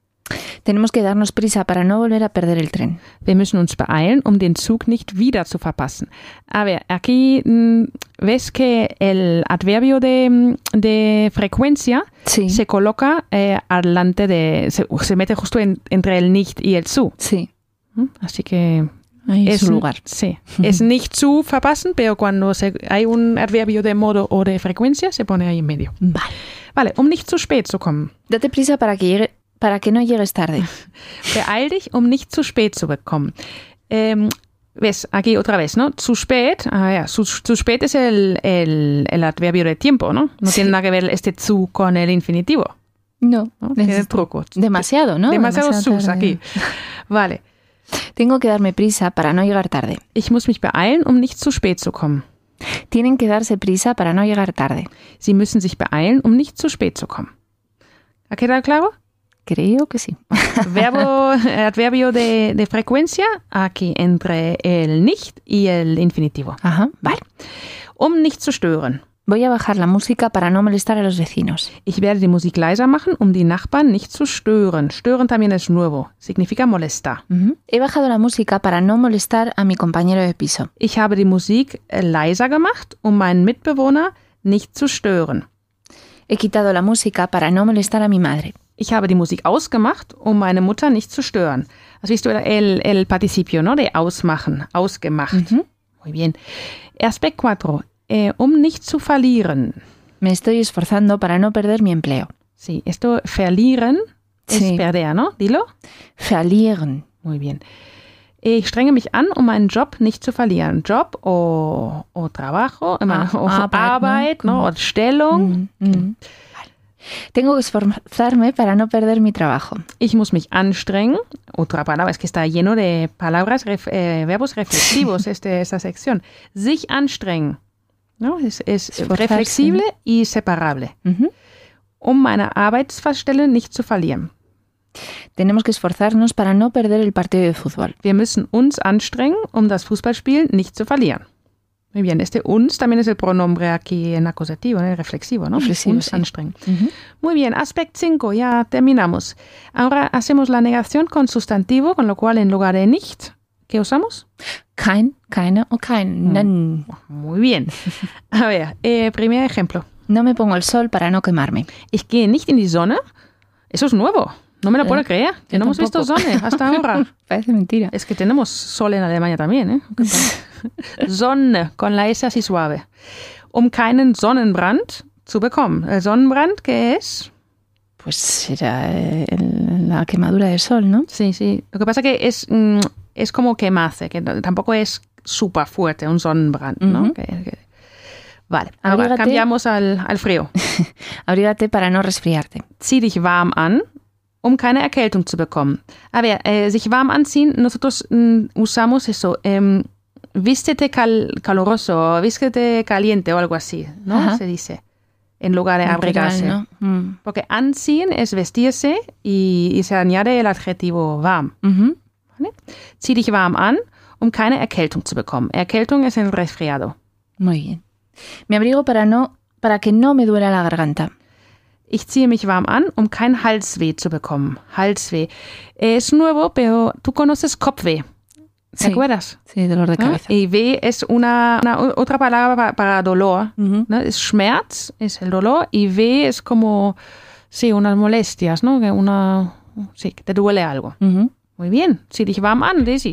Tenemos que darnos prisa para no volver a perder el tren. Wir müssen uns beeilen, um den Zug nicht wieder zu verpassen. A ver, aquí mm, ves que el adverbio de, de frecuencia Sí. se coloca eh, adelante de, se, se mete justo en- entre el nicht y el zu. Sí. ¿Mm? Así que Ahí es es su lugar. Sí, es nicht zu verpassen, pero cuando se, hay un adverbio de modo o de frecuencia se pone ahí en medio. Vale. Vale, um nicht zu spät zu kommen. Date prisa para que llegue, para que no llegues tarde. Beeil dich, um nicht zu spät zu bekommen. Ähm, ves, aquí otra vez, ¿no? Zu spät, ah, ja, zu, zu spät es el, el, el adverbio de tiempo, ¿no? No Sí. tiene nada que ver este zu con el infinitivo, No. ¿no? Tiene Es truco. demasiado, ¿no? Demasiado Demasiado sus tarde. aquí. Vale. Tengo que darme prisa para no llegar tarde. Ich muss mich beeilen, um nicht zu spät zu kommen. Tienen que darse prisa para no llegar tarde. Sie müssen sich beeilen, um nicht zu spät zu kommen. ¿Ha quedado claro? Creo que sí. Verbo, adverbio de, de frecuencia aquí entre el nicht y el infinitivo. Ajá. Vale. Um nicht zu stören. Voy a bajar la música para no molestar a los vecinos. Ich werde die Musik leiser machen, um die Nachbarn nicht zu stören. Stören también es nuevo. Significa molestar. Ujú. He bajado la música para no molestar a mi compañero de piso. Ich habe die Musik äh, leiser gemacht, um meinen Mitbewohner nicht zu stören. He quitado la música para no molestar a mi madre. Ich habe die Musik ausgemacht, um meine Mutter nicht zu stören. Has visto el, el participio, ¿no? De ausmachen, ausgemacht. Ujú. Muy bien. Aspekt cuatro. Eh, um nicht zu verlieren. Me estoy esforzando para no perder mi empleo. Sí, esto verlieren es Sí. perder, ¿no? Dilo. Verlieren. Muy bien. Ich strenge mich an, um meinen Job nicht zu verlieren. Job o, o trabajo, Ah, o Arbeit, Arbeit, ¿no? ¿no? O Stellung. Mm, mm. Vale. Tengo que esforzarme para no perder mi trabajo. Ich muss mich anstrengen. Otra palabra, es que está lleno de palabras, ref, eh, verbos reflexivos este, esta sección. Sich anstrengen. ¿No? Es, es Esforzarse. reflexible y separable. Ujú. Um meine Arbeitsstelle nicht zu verlieren. Tenemos que esforzarnos para no perder el partido de fútbol. Wir müssen uns anstrengen, um das Fußballspiel nicht zu verlieren. Muy bien, este uns también es el pronombre aquí en acusativo, ¿no? Reflexivo, ¿no? Reflexivo, Uns sí. anstrengen. Ujú. Muy bien, aspect cinco, ya terminamos. Ahora hacemos la negación con sustantivo, con lo cual en lugar de nicht, ¿qué usamos? Kein, keine o keinen. Muy bien. A ver, eh, primer ejemplo. No me pongo el sol para no quemarme. Ich gehe nicht in die Sonne. Eso es nuevo. No me lo puedo Eh, creer. Que yo no hemos visto tampoco. Sonne hasta ahora. Parece mentira. Es que tenemos sol en Alemania también, ¿eh? Sonne, con la S así suave. Um keinen Sonnenbrand zu bekommen. El Sonnenbrand, ¿qué es? Pues será eh, el- la quemadura del sol, ¿no? Sí, sí. Lo que pasa que es, mm, es como quemarse, que no- tampoco es súper fuerte, un Sonnenbrand, ¿no? Ujú. Que- que- Vale, ahora Abrígate. cambiamos al, al frío. Abrígate para no resfriarte. Zieh dich warm an, um keine Erkältung zu bekommen. A ver, eh, sich warm anziehen, nosotros mm, usamos eso, em, vístete cal caloroso, vístete caliente o algo así, ¿no? Ajá. Se dice, en lugar de abrigarse. Natural, ¿no? Mm. Porque anziehen es vestirse y, y se añade el adjetivo warm. Ujú. ¿Vale? Zieh dich warm an, um keine Erkältung zu bekommen. Erkältung es el resfriado. Muy bien. Me abrigo para no, para que no me duela la garganta. Ich ziehe mich warm an, um kein Halsweh zu bekommen. Halsweh. Es nuevo, pero tú conoces Kopfweh. ¿Te Sí. acuerdas? Sí, dolor de ¿No? cabeza. Y weh es una, una o- otra palabra para, para dolor. Ujú. ¿No? Es Schmerz, es el dolor, y weh es como, sí, unas molestias, ¿no? Que una, sí, que te duele algo. Ujú. Muy bien. Zieh dich warm an, Daisy.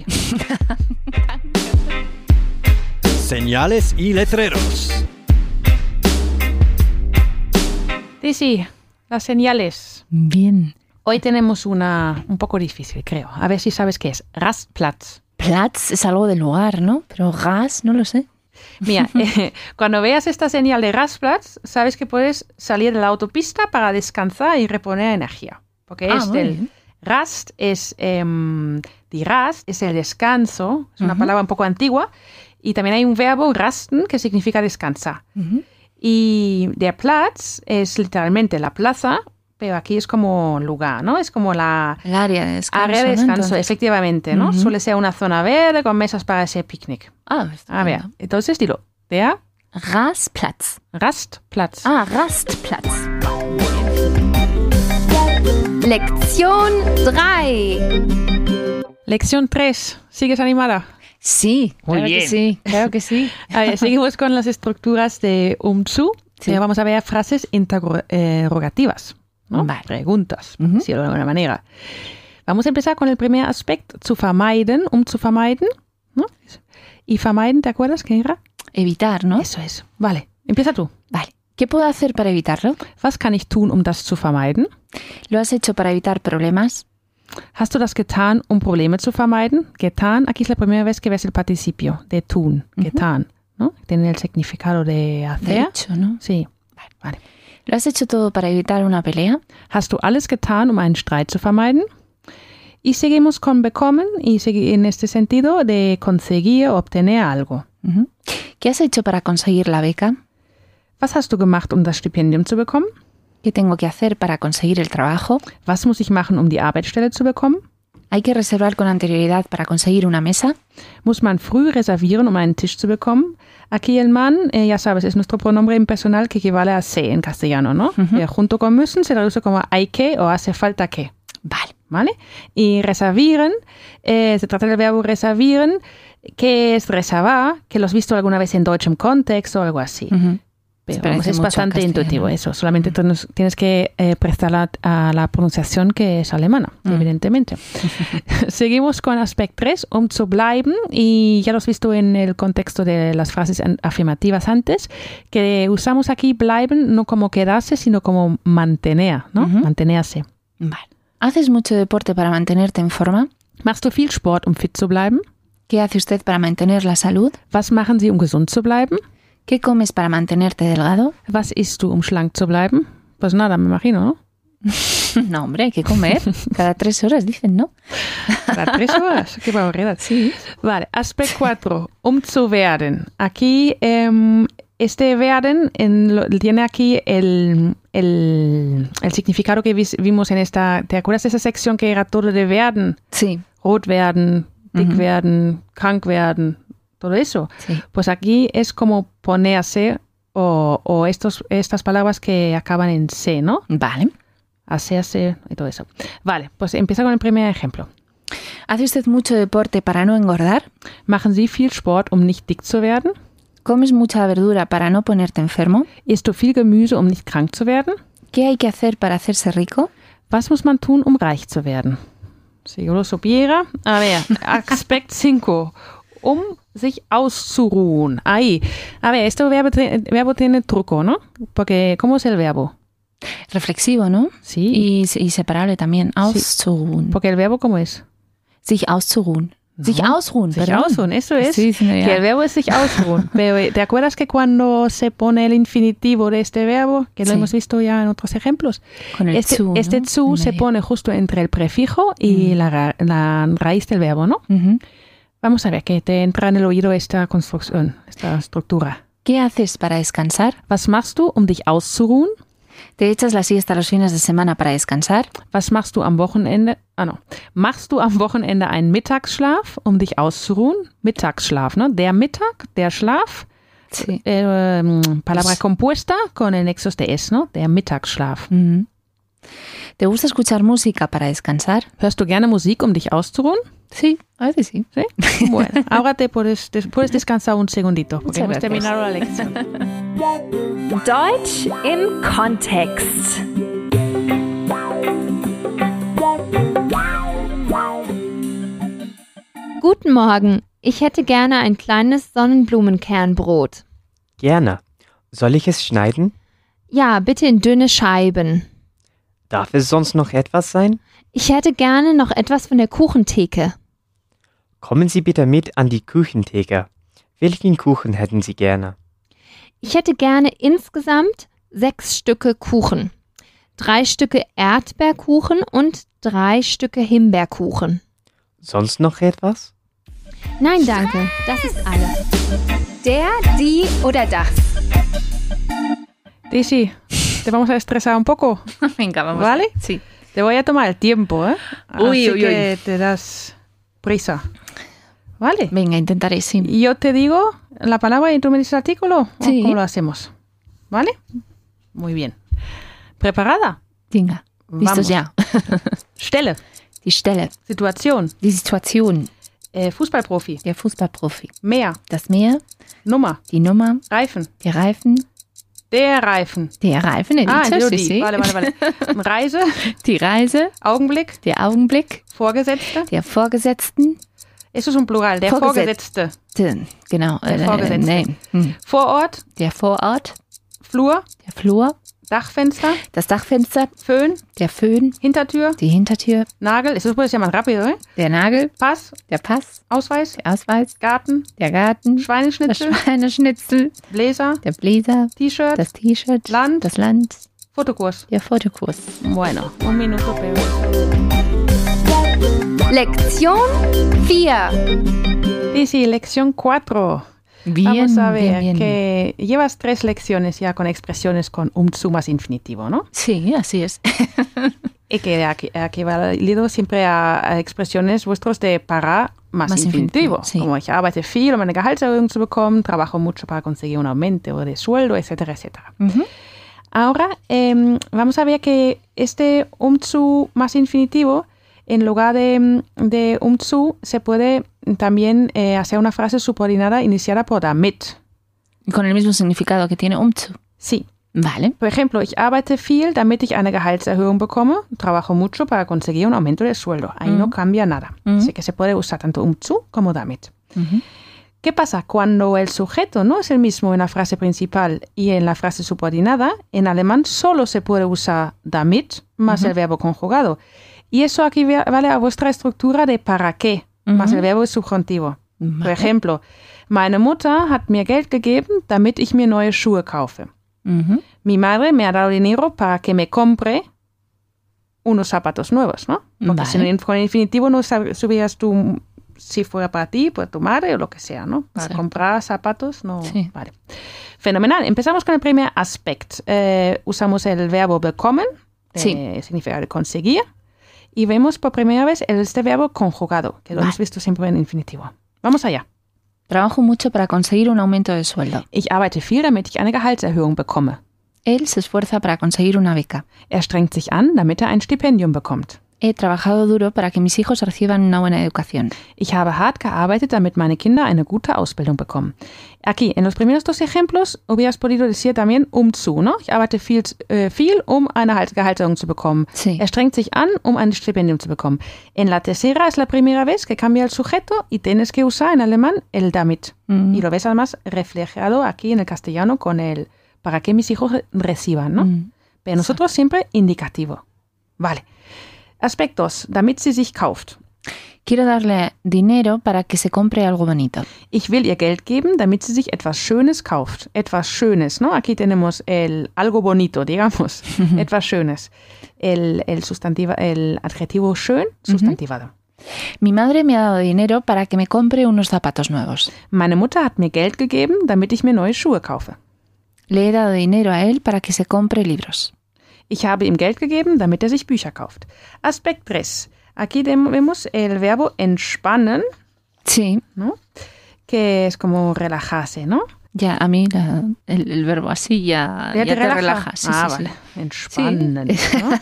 Señales y letreros. Daisy, las señales. Bien. Hoy tenemos una un poco difícil, creo. A ver si sabes qué es. Rastplatz. Platz es algo de lugar, ¿no? Pero gas, no lo sé. Mira, eh, cuando veas esta señal de Rastplatz, sabes que puedes salir de la autopista para descansar y reponer energía. Porque Ah, es muy del bien. Rast, es em, die Rast, es el descanso, es una Ujú. palabra un poco antigua. Y también hay un verbo, rasten, que significa descansar. Ujú. Y der Platz es literalmente la plaza, pero aquí es como lugar, ¿no? Es como la El área de descanso. área de ¿no? descanso, Entonces- efectivamente, ¿no? Ujú. Suele ser una zona verde con mesas para ese picnic. Ah, A ver, estupendo. entonces dilo. Der Rastplatz. Rastplatz. Ah, Rastplatz. Lección tres. Lección tres. ¿Sigues animada? Sí, Muy claro bien. que sí, claro que sí. A ver, seguimos con las estructuras de um zu. Sí. Eh, vamos a ver frases interrogativas, ¿no? Vale. Preguntas, por Ujú. decirlo de alguna manera. Vamos a empezar con el primer aspecto, zu vermeiden, um zu vermeiden, ¿no? Y vermeiden, ¿te acuerdas qué era? Evitar, ¿no? Eso es. Vale, empieza tú. Vale. ¿Qué puedo hacer para evitarlo? Was kann ich tun, um das zu vermeiden? ¿Lo has hecho para evitar problemas? Hast du das getan, um Probleme zu vermeiden? Getan, aquí es la primera vez que ves el participio de tun, getan, ¿no? Tiene el significado de hacer. De hecho, ¿no? Sí. Vale. ¿Lo has hecho todo para evitar una pelea? Hast du alles getan, um einen Streit zu vermeiden? Y seguimos con bekommen, y segui- en este sentido de conseguir o obtener algo. Ujú. ¿Qué has hecho para conseguir la beca? Was hast du gemacht, um das Stipendium zu bekommen? ¿Qué tengo que hacer para conseguir el trabajo? Was muss ich machen, um die Arbeitsstelle zu bekommen? ¿Hay que reservar con anterioridad para conseguir una mesa? Muss man früh reservieren, um einen Tisch zu bekommen? Aquí el man, eh, ya sabes, es nuestro pronombre impersonal que equivale a se en castellano, ¿no? Eh, junto con müssen se traduce como hay que o hace falta que. Vale. ¿Vale? Y reservieren, eh, se trata del verbo reservieren, que es reservar, que lo has visto alguna vez en Deutsch im Kontext o algo así. Ujú. Pero Se parece vamos, es mucho bastante al castellano. intuitivo eso. Solamente tienes, tienes que eh, prestar la, a la pronunciación que es alemana, Mm. evidentemente. Seguimos con aspecto tres, um zu bleiben. Y ya lo has visto en el contexto de las frases an- afirmativas antes, que usamos aquí bleiben no como quedarse, sino como mantener, ¿no? Ujú. Mantenerse. Vale. ¿Haces mucho deporte para mantenerte en forma? Machst du viel Sport, um fit zu bleiben? ¿Qué hace usted para mantener la salud? Was machen Sie, um gesund zu bleiben? ¿Qué comes para mantenerte delgado? Was isst du, um schlank zu bleiben? Pues nada, me imagino, ¿no? No, hombre, hay que comer. Cada tres horas dicen, ¿no? Para tres horas. Qué barbaridad. Sí. Vale, aspecto cuatro. Um zu werden. Aquí, em, este werden en lo- tiene aquí el, el, el significado que vis- vimos en esta... ¿Te acuerdas de esa sección que era todo de werden? Sí. Rot werden, dick Ujú. werden, krank werden, todo eso. Sí. Pues aquí es como ponerse o, o estos, estas palabras que acaban en se, ¿no? Vale. Hacerse y todo eso. Vale, pues empieza con el primer ejemplo. ¿Hace usted mucho deporte para no engordar? Machen Sie viel Sport, um nicht dick zu werden? ¿Comes mucha verdura para no ponerte enfermo? Isst du viel Gemüse, um nicht krank zu werden? ¿Qué hay que hacer para hacerse rico? Was muss man tun, um reich zu werden? Seguro supiera. A ver, aspect cinco. Um sich auszuruhen. Ahí. A ver, este verbo, te- verbo tiene truco, ¿no? Porque, ¿cómo es el verbo? Reflexivo, ¿no? Sí. Y, y separable también. Auszuruhen. Porque el verbo, ¿cómo es? Sich auszuruhen. Sich No. ausruhen. Sich perdón. ausruhen, eso es. Estoy diciendo ya. Que el verbo es sich ausruhen. Pero, ¿te acuerdas que cuando se pone el infinitivo de este verbo, que lo Sí. hemos visto ya en otros ejemplos, Con el este, zu, ¿no? este zu En se medio. pone justo entre el prefijo y la, ra- la raíz del verbo, ¿no? Ujú. Vamos a ver que te entra en el oído esta construcción, esta estructura. ¿Qué haces para descansar? Was machst du, um dich auszuruhen? ¿Te echas la siesta los fines de semana para descansar? Was machst du am Wochenende? Ah, no. Machst du am Wochenende einen Mittagsschlaf, um dich auszuruhen? Mittagsschlaf, ¿no? Der Mittag, der Schlaf. Sí. Eh, mm, palabra compuesta con el nexo de es, ¿no? Der Mittagsschlaf. Ujú. ¿Te gusta escuchar música para descansar? ¿Hörst du gerne Musik, um dich auszuruhen? Sí, a veces sí. ¿Sí? Bueno, ahora te puedes, des- puedes descansar un segundito, porque Muchas hemos gracias. terminado la lección. Deutsch im Kontext. Guten Morgen. Ich hätte gerne ein kleines Sonnenblumenkernbrot. Gerne. Soll ich es schneiden? Ja, bitte in dünne Scheiben. Darf es sonst noch etwas sein? Ich hätte gerne noch etwas von der Kuchentheke. Kommen Sie bitte mit an die Küchentheke. Welchen Kuchen hätten Sie gerne? Ich hätte gerne insgesamt sechs Stücke Kuchen. Drei Stücke Erdbeerkuchen und drei Stücke Himbeerkuchen. Sonst noch etwas? Nein, danke. Das ist alles. Der, die oder das. Daisy, te vamos a estresar un poco, Venga, vamos. ¿vale? Sí. Te voy a tomar el tiempo, ¿eh? Uy, Así uy, que te das prisa, ¿vale? Venga, intentaré, sí. Y yo te digo la palabra y tú me dices el artículo. ¿O Sí. cómo lo hacemos? ¿Vale? Muy bien. ¿Preparada? Venga, listos Vamos. ya. Stelle, Die Stelle, Situation, die Situation, äh, Fußballprofi, der Fußballprofi, Meer, das Meer, Nummer, die Nummer, Reifen, die Reifen, der Reifen. der Reifen, el Ah, dicho, yo sí, die. sí. Vale, vale, vale. Reise, Die Reise, Augenblick, der Augenblick, Vorgesetzte. der Vorgesetzten, Eso es un plural, der Vorgesetzt- Vorgesetzte. den, genau, Der äh, Vorgesetzte. nee, hm. Vorort, der Vorort, Flur, der Flur, Dachfenster, das Dachfenster, Föhn, der Föhn, Hintertür, die Hintertür, Nagel, eso puedes llamar rápido, ¿eh? der Nagel, Pass, der Pass, Ausweis, der Ausweis, Garten, der Garten, das Schweineschnitzel, Schweineschnitzel, Bläser, der Bläser, T-Shirt, das T-Shirt, Land. das Land, Fotokurs. der Fotokurs. Bueno, un minuto peor. Lección vier. Dice, lección cuatro. Bien, Vamos a ver bien, bien. que llevas tres lecciones ya con expresiones con um zu más infinitivo, ¿no? Sí, así es. Y que ha ha equivalido siempre a, a expresiones vuestros de para más, Más infinitivo. infinitivo, sí. Como ich arbeite viel, um eine Gehaltserhöhung zu bekommen, trabajo mucho para conseguir un aumento de sueldo, etcétera, etcétera. Ujú. Ahora eh, vamos a ver que este um zu más infinitivo, en lugar de, de um zu, se puede también eh, hacer una frase subordinada iniciada por damit. Con el mismo significado que tiene um zu. Sí. Vale. Por ejemplo, ich arbeite viel, damit ich eine Gehaltserhöhung bekomme. Trabajo mucho para conseguir un aumento de sueldo. Ahí Mm. no cambia nada. Mm. Así que se puede usar tanto um zu como damit. Ujú. ¿Qué pasa? Cuando el sujeto no es el mismo en la frase principal y en la frase subordinada, en alemán solo se puede usar damit más Ujú. el verbo conjugado. Y eso aquí vale a vuestra estructura de para qué, más Ujú. el verbo subjuntivo. Por Vale. ejemplo, meine Mutter hat mir Geld gegeben, damit ich mir neue Schuhe kaufe. Ujú. Mi madre me ha dado dinero para que me compre unos zapatos nuevos, ¿no? Porque Vale. si en- con el infinitivo no sab- sabías tú si fuera para ti, para tu madre o lo que sea, ¿no? Para Sí. comprar zapatos, no. Sí. Vale. Fenomenal. Empezamos con el primer aspecto. Eh, usamos el verbo bekommen, de Sí. significa de conseguir, y vemos por primera vez este verbo conjugado, que lo Vale. hemos visto siempre en infinitivo. Vamos allá. Trabajo mucho para conseguir un aumento de sueldo. Ich arbeite viel, damit ich eine Gehaltserhöhung bekomme. Él se esfuerza para conseguir una beca. Er strengt sich an, damit er ein Stipendium bekommt. He trabajado duro para que mis hijos reciban una buena educación. Ich habe hart gearbeitet, damit meine Kinder eine gute Ausbildung bekommen. Aquí, en los primeros dos ejemplos, hubieras podido decir también um zu, ¿no? Ich arbeite viel, äh, viel um eine Halt- Gehaltserhöhung zu bekommen. Sí. Er strengt sich an, um ein Stipendium zu bekommen. En la tercera es la primera vez que cambia el sujeto y tienes que usar en alemán el damit. Mm. Y lo ves además reflejado aquí en el castellano con el para que mis hijos reciban, ¿no? Mm. Pero nosotros siempre indicativo. Vale. Aspectos, damit sie sich kauft. Quiero darle dinero para que se compre algo bonito. Ich will ihr Geld geben, damit sie sich etwas Schönes kauft. Etwas Schönes, ¿no? Aquí tenemos el algo bonito, digamos. Etwas Schönes. El, el, sustantiva, el adjetivo schön, sustantivado. Mi madre me ha dado dinero para que me compre unos zapatos nuevos. Meine Mutter hat mir Geld gegeben, damit ich mir neue Schuhe kaufe. Le he dado dinero a él para que se compre libros. Ich habe ihm Geld gegeben, damit er sich Bücher kauft. Aspekt tres. Aquí vemos el verbo entspannen, Sí, ¿no? Que es como relajarse, ¿no? ya a mí la- el, el verbo así ya, ¿Ya ya te te relaja? relaja. Sí, ah, sí, sí. vale. Entspannen, Sí. ¿no?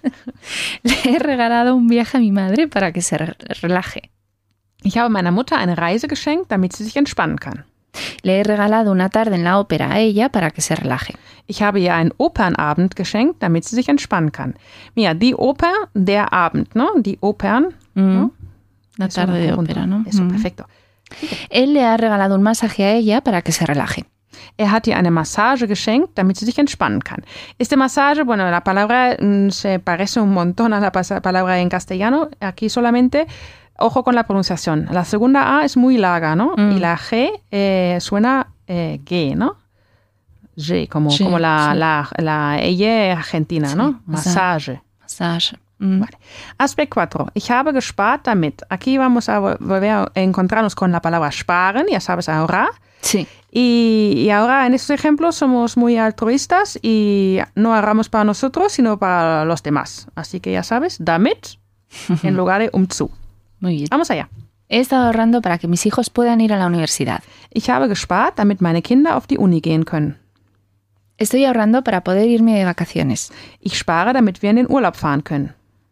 Le he regalado un viaje a mi madre para que se re- relaje. Ich habe meiner Mutter eine Reise geschenkt, damit sie sich entspannen kann. Le he regalado una tarde en la ópera a ella para que se relaje. Ich habe ihr einen Opernabend geschenkt, damit sie sich entspannen kann. Mira, die Oper, der Abend, ¿no? Die Opern. Mm. ¿no? Una Eso tarde de junto. ópera, ¿no? Eso, Mm. perfecto. Él le ha regalado un masaje a ella para que se relaje. Er hat ihr eine Massage geschenkt, damit sie sich entspannen kann. Este massage, bueno, la palabra mm, se parece un montón a la pas- palabra en castellano. Aquí solamente, ojo con la pronunciación. La segunda A es muy larga, ¿no? Mm. Y la G eh, suena eh, G, ¿no? G, como, G, como la, sí. la, la ella argentina, Sí, ¿no? Massage. Massage. Mm. Vale. Aspekt cuatro. Ich habe gespart damit. Aquí vamos a volver a encontrarnos con la palabra sparen, ya sabes, ahorrar. Sí. Y, y ahora en estos ejemplos somos muy altruistas y no ahorramos para nosotros, sino para los demás. Así que ya sabes, damit en lugar de um zu. Muy bien. Vamos allá. He estado ahorrando para que mis hijos puedan ir a la universidad. Ich habe gespart, damit meine Kinder auf die Uni gehen können. Estoy ahorrando para poder irme de vacaciones. Ich spare, damit wir in den Urlaub fahren können.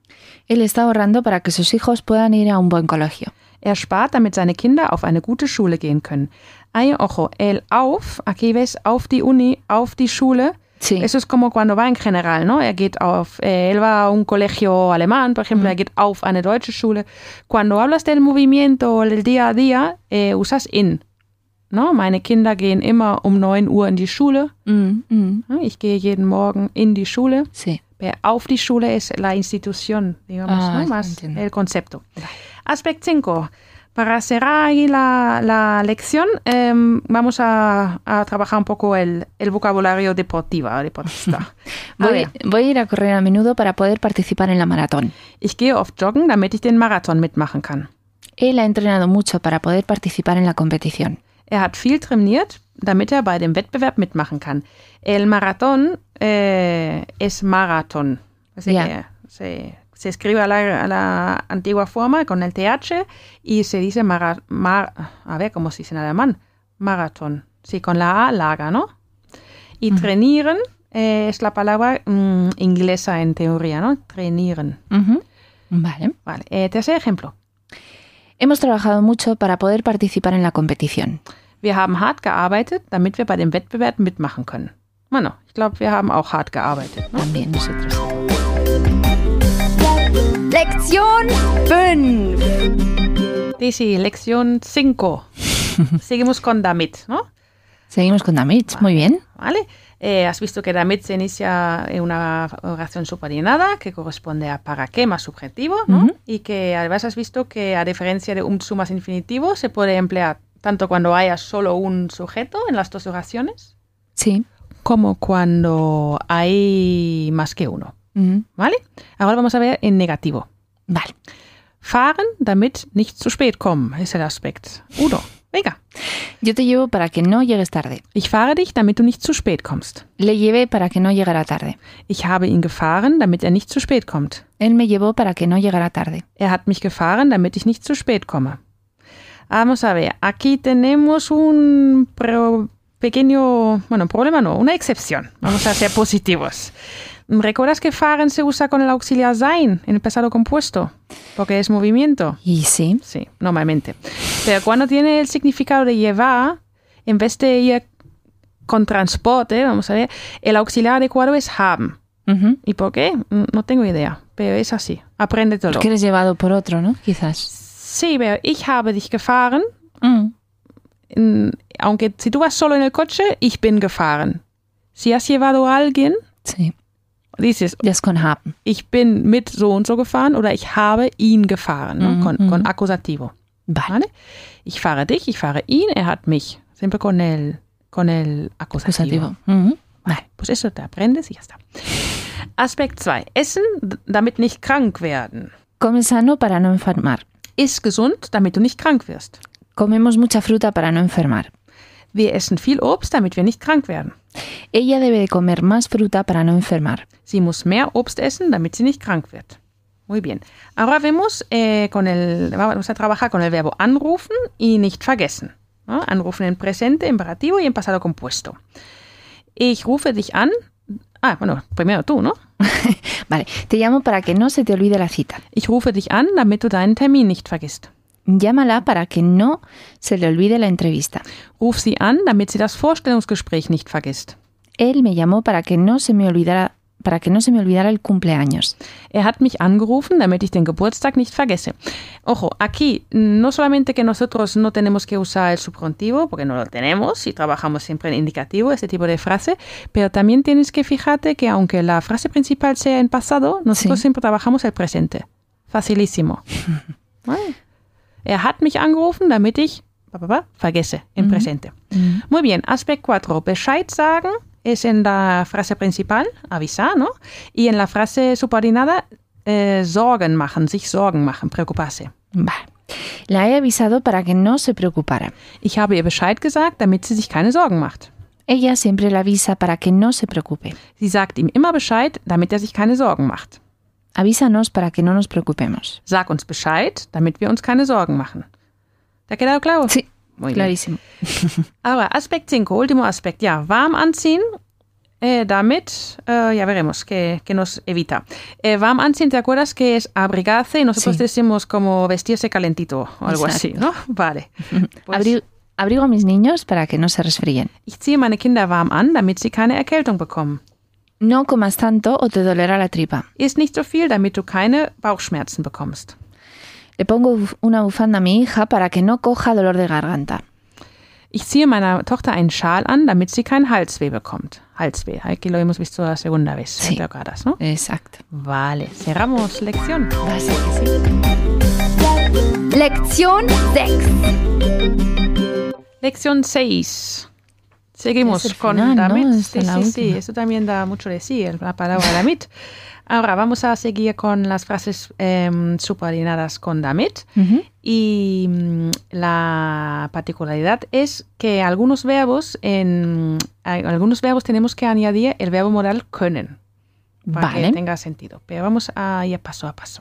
Él está ahorrando para que sus hijos puedan ir a un buen colegio. Er spart, damit seine Kinder auf eine gute Schule gehen können. Ay, ojo, el auf, aquí ves, auf die Uni, auf die Schule. Sí. Eso es como cuando va en general, ¿no? Er geht auf, eh, él va a un colegio alemán, por ejemplo, Mm. er geht auf eine deutsche Schule. Cuando hablas del movimiento o del día a día, eh, usas in, ¿no? Meine Kinder gehen immer um neun Uhr in die Schule. Mm, mm. ¿no? Ich gehe jeden Morgen in die Schule. Sí. Pero auf die Schule es la institución, digamos, Ah, ¿no? Más entiendo. el concepto. Aspect cinco. Para cerrar ahí la, la lección, eh, vamos a, a trabajar un poco el, el vocabulario deportivo, deportista. A Voy, ver, voy a ir a correr a menudo para poder participar en la maratón. ich gehe oft joggen, damit ich den Marathon mitmachen kann. Él ha entrenado mucho para poder participar en la competición. Er hat viel trainiert, damit er bei dem Wettbewerb mitmachen kann. El maratón eh, es Marathon. Así Ya. que se, se escribe a la, a la antigua forma con el T H y se dice mara, mar, a ver cómo se dice en alemán. Marathon. Sí, con la A larga, ¿no? Y Ujú. trainieren eh, es la palabra mm, inglesa en teoría, ¿no? Trainieren. Ujú. Vale. Vale. Eh, tercer ejemplo. Hemos trabajado mucho para poder participar en la competición. Wir haben hart gearbeitet, damit wir bei dem Wettbewerb mitmachen können. Bueno, ich glaube, wir haben auch hart gearbeitet. ¿no? También nosotros. Lektion fünf. Daisy, lección cinco. Seguimos con damit, ¿no? Seguimos con damit. Muy bien. ¿Vale? Eh, has visto que damit se inicia en una oración subordinada que corresponde a para qué más subjetivo, ¿no? Ujú. Y que además has visto que a diferencia de um zu más infinitivo se puede emplear tanto cuando haya solo un sujeto en las dos oraciones Sí. como cuando hay más que uno. Ujú. ¿Vale? Ahora vamos a ver en negativo. Vale. Fahren, damit nicht zu spät kommen, es el Aspekt. Uno, venga. Yo te llevo para que no llegues tarde. Ich fahre dich, damit du nicht zu spät kommst. Le llevé para que no llegara tarde. Ich habe ihn gefahren, damit er nicht zu spät kommt. Él me llevó para que no llegara tarde. Er hat mich gefahren, damit ich nicht zu spät komme. Vamos a ver, aquí tenemos un pro- pequeño, bueno, problema no, una excepción. Vamos a ser positivos. ¿Recuerdas que fahren se usa con el auxiliar sein en el pasado compuesto? Porque es movimiento. Y sí. Sí, normalmente. Pero cuando tiene el significado de llevar, en vez de ir con transporte, vamos a ver, el auxiliar adecuado es haben. Ujú. ¿Y por qué? Mm, No tengo idea, pero es así. Apréndetelo. Porque eres llevado por otro, ¿no? Quizás. Sí, pero ich habe dich gefahren. Mm. Mm, Aunque si tú vas solo en el coche, ich bin gefahren. Si has llevado a alguien, Sí. dices, Ya es con haben. ich bin mit so und so gefahren oder ich habe ihn gefahren, ¿no? Mhm, con, mhm. con acusativo. Vale. ¿Vale? Ich fahre dich, ich fahre ihn, er hat mich. Siempre con el, con el acusativo. Acusativo. Ujú. Vale, pues eso te aprendes y ya está. Aspekt zwei. Essen, d- damit nicht krank werden. Come sano para no enfermar. Iss gesund, damit du nicht krank wirst. Comemos mucha fruta para no enfermar. Wir essen viel Obst, damit wir nicht krank werden. Ella debe de comer más fruta para no enfermar. Sie muss mehr Obst essen, damit sie nicht krank wird. Muy bien. Ahora vemos eh, con el, vamos a trabajar con el verbo anrufen y nicht vergessen. ¿no? Anrufen en presente, imperativo y en pasado compuesto. Ich rufe dich an. Ah, bueno, primero tú, ¿no? Vale. Te llamo para que no se te olvide la cita. Ich rufe dich an, damit du deinen Termin nicht vergisst. Llámala para que no se le olvide la entrevista. Ruf sie an, damit sie das Vorstellungsgespräch nicht vergisst. Él me llamó para que no se me olvidara para que no se me olvidara el cumpleaños. Er hat mich angerufen, damit ich den Geburtstag nicht vergesse. Ojo, aquí no solamente que nosotros no tenemos que usar el subjuntivo, porque no lo tenemos y trabajamos siempre en indicativo, este tipo de frase, pero también tienes que fijarte que aunque la frase principal sea en pasado, nosotros sí. siempre trabajamos el presente. Facilísimo. ¿Vale? Er hat mich angerufen, damit ich vergesse, en Mhm. presente. Mhm. Muy bien, Aspekt cuatro. Bescheid sagen es en la frase principal, avisar, ¿no? Y en la frase subordinada, eh, Sorgen machen, sich Sorgen machen, preocuparse. Vale. La he avisado para que no se preocupara. Ich habe ihr Bescheid gesagt, damit sie sich keine Sorgen macht. Ella siempre la avisa para que no se preocupe. Sie sagt ihm immer Bescheid, damit er sich keine Sorgen macht. Avísanos para que no nos preocupemos. Sag uns Bescheid, damit wir uns keine Sorgen machen. ¿Te ha quedado claro? Sí, Muy bien. clarísimo. Ahora, Aspekt cinco, último aspecto. Ja, warm anziehen, eh, damit, eh, ya veremos qué, qué nos evita. Eh, warm anziehen, ¿te acuerdas que es abrigarse? Y nosotros Sí. decimos como vestirse calentito o algo Exacto. así, ¿no? Vale. Pues, Abri- abrigo a mis niños para que no se resfríen. ich ziehe meine Kinder warm an, damit sie keine Erkältung bekommen. No comas tanto o te dolerá la tripa. Iss nicht so viel, damit du keine Bauchschmerzen bekommst. Le pongo buf- una bufanda a mi hija para que no coja dolor de garganta. Ich ziehe meiner Tochter einen Schal an, damit sie keinen Halsweh bekommt. Halsweh, aquí lo hemos visto la segunda vez. Sí. ¿Te acuerdas, no? Exacto. Vale, cerramos lección. Va a ser que sí. Lección sechs. Lección seis. Seguimos Es el con final, ¿no? damit. Esta Sí, es la sí, sí, última. eso también da mucho de sí, el- la palabra damit. Ahora vamos a seguir con las frases em, subordinadas con damit. Ujú. Y mm, la particularidad es que algunos verbos, en a- algunos verbos tenemos que añadir el verbo modal können para Vale. que tenga sentido. Pero vamos a ir paso a paso.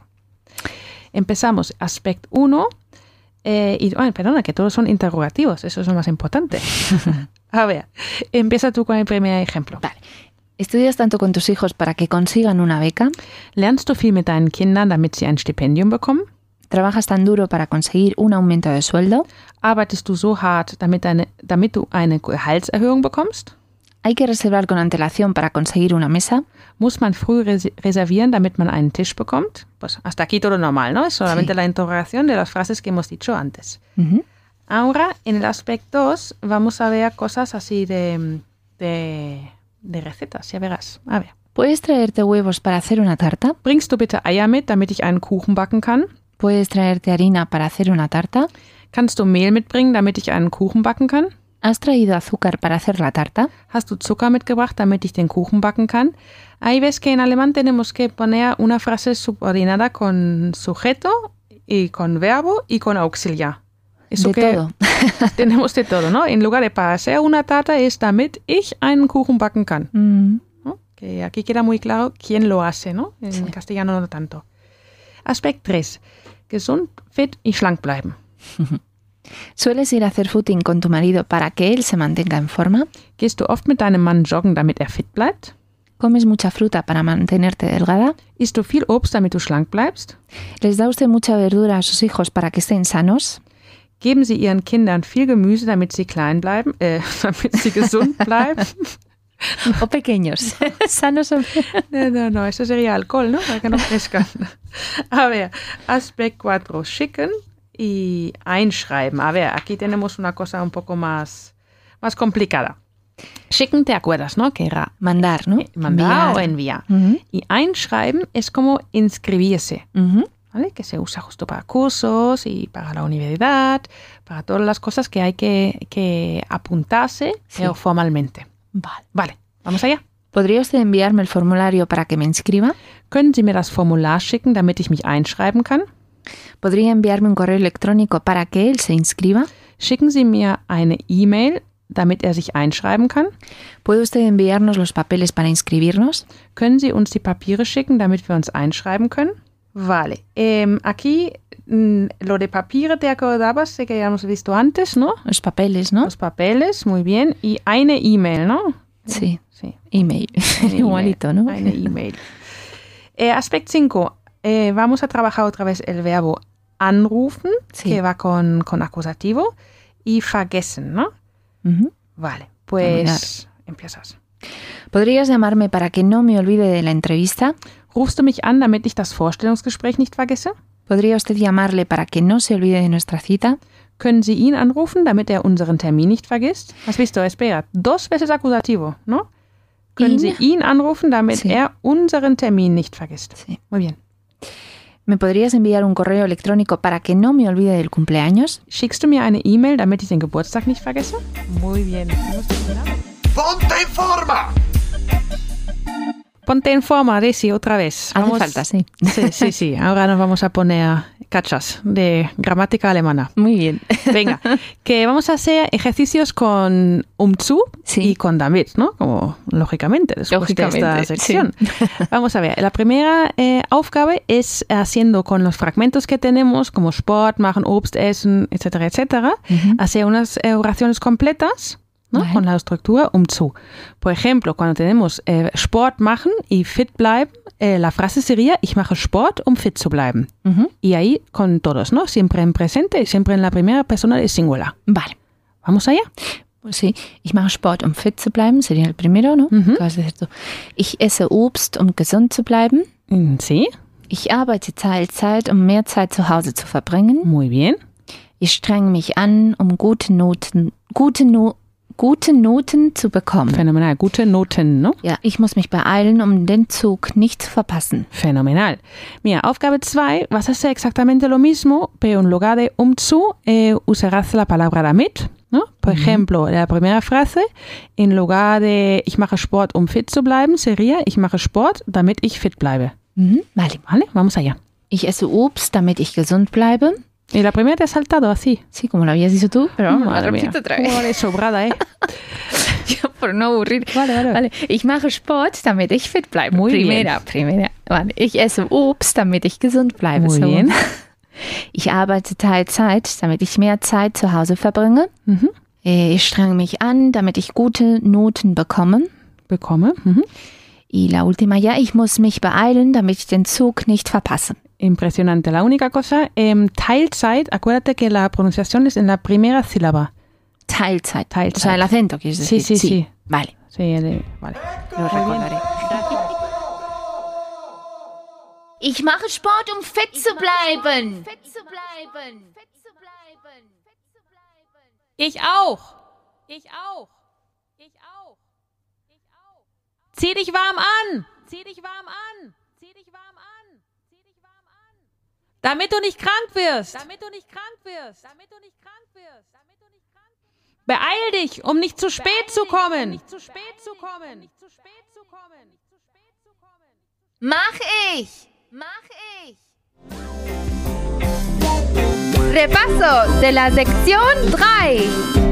Empezamos aspect uno. Eh, y, ay, perdona, que todos son interrogativos. Eso es lo más importante. A ver, empieza tú con el primer ejemplo. Vale. ¿Estudias tanto con tus hijos para que consigan una beca? Lernst du viel mit deinen Kindern, damit sie ein Stipendium bekommen? ¿Trabajas tan duro para conseguir un aumento de sueldo? Arbeitest du so hart, damit, deine, damit du eine Gehaltserhöhung bekommst? ¿Hay que reservar con antelación para conseguir una mesa? Muss man früh res reservieren, damit man einen Tisch bekommt? Pues hasta aquí todo normal, ¿no? Es solamente Sí. la interrogación de las frases que hemos dicho antes. Ujú. Ahora, en el aspecto dos, vamos a ver cosas así de, de, de recetas, ya verás. A ver. ¿Puedes traerte huevos para hacer una tarta? Bringst du bitte Eier mit, damit ich einen Kuchen backen kann? ¿Puedes traerte harina para hacer una tarta? Kannst du Mehl mitbringen, damit ich einen Kuchen backen kann? ¿Has traído azúcar para hacer la tarta? Hast du Zucker mitgebracht, damit ich den Kuchen backen kann? Ahí ves que en alemán tenemos que poner una frase subordinada con sujeto y con verbo y con auxiliar. Eso De que todo. tenemos de todo, ¿no? En lugar de para hacer una tarta es damit ich einen Kuchen backen kann. Mm. ¿No? Que aquí queda muy claro quién lo hace, ¿no? En Sí. castellano no tanto. Aspekt tres. Gesund, fit y schlank bleiben. ¿Sueles ir a hacer footing con tu marido para que él se mantenga en forma? Gehst du oft mit deinem Mann joggen, damit er fit bleibt? ¿Comes mucha fruta para mantenerte delgada? Isst du viel Obst, damit du schlank bleibst? ¿Les da usted mucha verdura a sus hijos para que estén sanos? Geben Sie Ihren Kindern viel Gemüse, damit sie klein bleiben, äh, damit sie gesund bleiben? ¿O pequeños? ¿Sanos o No, no, no, eso sería alcohol, ¿no? Para que no crezcan. A ver, aspect cuatro, schicken y einschreiben. A ver, aquí tenemos una cosa un poco más, más complicada. Schicken, te acuerdas, ¿no? Que era mandar, ¿no? eh, mandar o Enviar. enviar. Ujú, Y einschreiben es como inscribirse, ujú. ¿vale? Que se usa justo para cursos y para la universidad, para todas las cosas que hay que, que apuntarse Sí. pero formalmente. Vale. Vale, vamos allá. ¿Podría usted enviarme el formulario para que me inscriba? Können Sie mir das Formular schicken, damit ich mich einschreiben kann? ¿Podría enviarme un correo electrónico para que él se inscriba? Schicken Sie mir eine E-Mail, damit er sich einschreiben kann? ¿Puede usted enviarnos los papeles para inscribirnos? Können Sie uns die Papiere schicken, damit wir uns einschreiben können? Vale. Eh, aquí, mm, lo de papiere, te acordabas, sé que ya hemos visto antes, ¿no? Los papeles, ¿no? Los papeles, muy bien. Y eine E-Mail, ¿no? Sí, Sí. email. Eine Igualito, E-Mail, ¿no? Eine E-Mail. Eh, Aspekt cinco. Eh, vamos a trabajar otra vez el verbo anrufen, Sí. que va con, con acusativo, y vergessen, ¿no? Ujú. Vale, pues empiezas. ¿Podrías llamarme para que no me olvide de la entrevista? Rufst du mich an, damit ich das Vorstellungsgespräch nicht vergesse? ¿Podría usted llamarle para que no se olvide de nuestra cita? Können Sie ihn anrufen, damit er unseren Termin nicht vergisst? ¿Has visto? Espera, dos veces acusativo, ¿no? Können ¿Ihn? Sie ihn anrufen, damit Sí. er unseren Termin nicht vergisst? Sí. Muy bien. ¿Me podrías enviar un correo electrónico para que no me olvide del cumpleaños? Schickst du mir eine E-Mail, damit ich den Geburtstag nicht vergesse? Muy bien. ¡Ponte en forma! Ponte en forma, Desi, otra vez. Hace falta, sí. Sí, sí, sí. Ahora nos vamos a poner cachas de gramática alemana. Muy bien. Venga, que vamos a hacer ejercicios con um zu Sí. y con damit, ¿no? Como lógicamente, después Lógicamente, de esta sección. Vamos a ver, la primera eh, Aufgabe es haciendo con los fragmentos que tenemos, como Sport machen, Obst essen, etcétera, etcétera, hacer unas eh, oraciones completas, ¿no? Vale. Con la estructura um zu. Por ejemplo, cuando tenemos eh, Sport machen y fit bleiben, eh, la frase sería ich mache Sport, um fit zu bleiben. Ujú. Y ahí con todos, ¿no? Siempre en presente y siempre en la primera persona de singular. Vale. ¿Vamos allá? Pues sí, ich mache Sport, um fit zu bleiben, sería el primero, ¿no? Ujú. ¿Qué vas a decir tú? Ich esse Obst, um gesund zu bleiben. Mm, Sí, Ich arbeite Teilzeit, um mehr Zeit zu Hause zu verbringen. muy bien. Ich strenge mich an, um gute Noten, gute, no, gute Noten zu bekommen. Fenomenal. Gute Noten, ¿no? Ja, ich muss mich beeilen, um den Zug nicht zu verpassen. Fenomenal. Mira, Aufgabe zwei, vas a hacer exactamente lo mismo, pero en lugar de um zu, eh, usarás la palabra damit, ¿no? Por ejemplo, la primera frase, en lugar de ich mache Sport, um fit zu bleiben, sería ich mache Sport, damit ich fit bleibe. Mhm. Vale. ¿Vale? Vamos allá. Ich esse Obst, damit ich gesund bleibe. Y la primera te has saltado así. Sí, como lo habías dicho tú, pero vamos, Madre la mía. repito otra vez. Joder, sobrada, ¿eh? Ja, por no aburrir. Vale, vale. Vale. Ich mache Sport, damit ich fit bleibe. Muy primera, primera. Vale. Ich esse Obst, damit ich gesund bleibe. Muy So. bien. Ich arbeite Teilzeit, damit ich mehr Zeit zu Hause verbringe. Mhm. Äh, Ich strenge mich an, damit ich gute Noten bekomme. Bekomme. Mhm. Y la última ya, ich muss mich beeilen, damit ich den Zug nicht verpasse. Impresionante. La única cosa, em, Teilzeit, acuérdate que la pronunciación es en la primera sílaba. Teilzeit. Teilzeit. O sea, el acento, quieres Sí, decir. sí, sí. Vale, Sí, el- vale. lo recordaré. Ich mache Sport, um fit zu bleiben. Ich auch. Ich auch. Ich auch. Ich auch. Zieh dich warm an. Zieh dich warm an. Zieh dich warm an. Zieh dich warm an. Damit du nicht krank wirst. Damit du nicht krank wirst. Damit du nicht krank wirst. Damit du nicht krank wirst. Beeil dich, um nicht zu spät zu kommen. Nicht zu spät zu kommen. Nicht zu spät zu kommen. Nicht zu spät zu kommen. Mach ich. Mach ich. Repaso de la sección drei.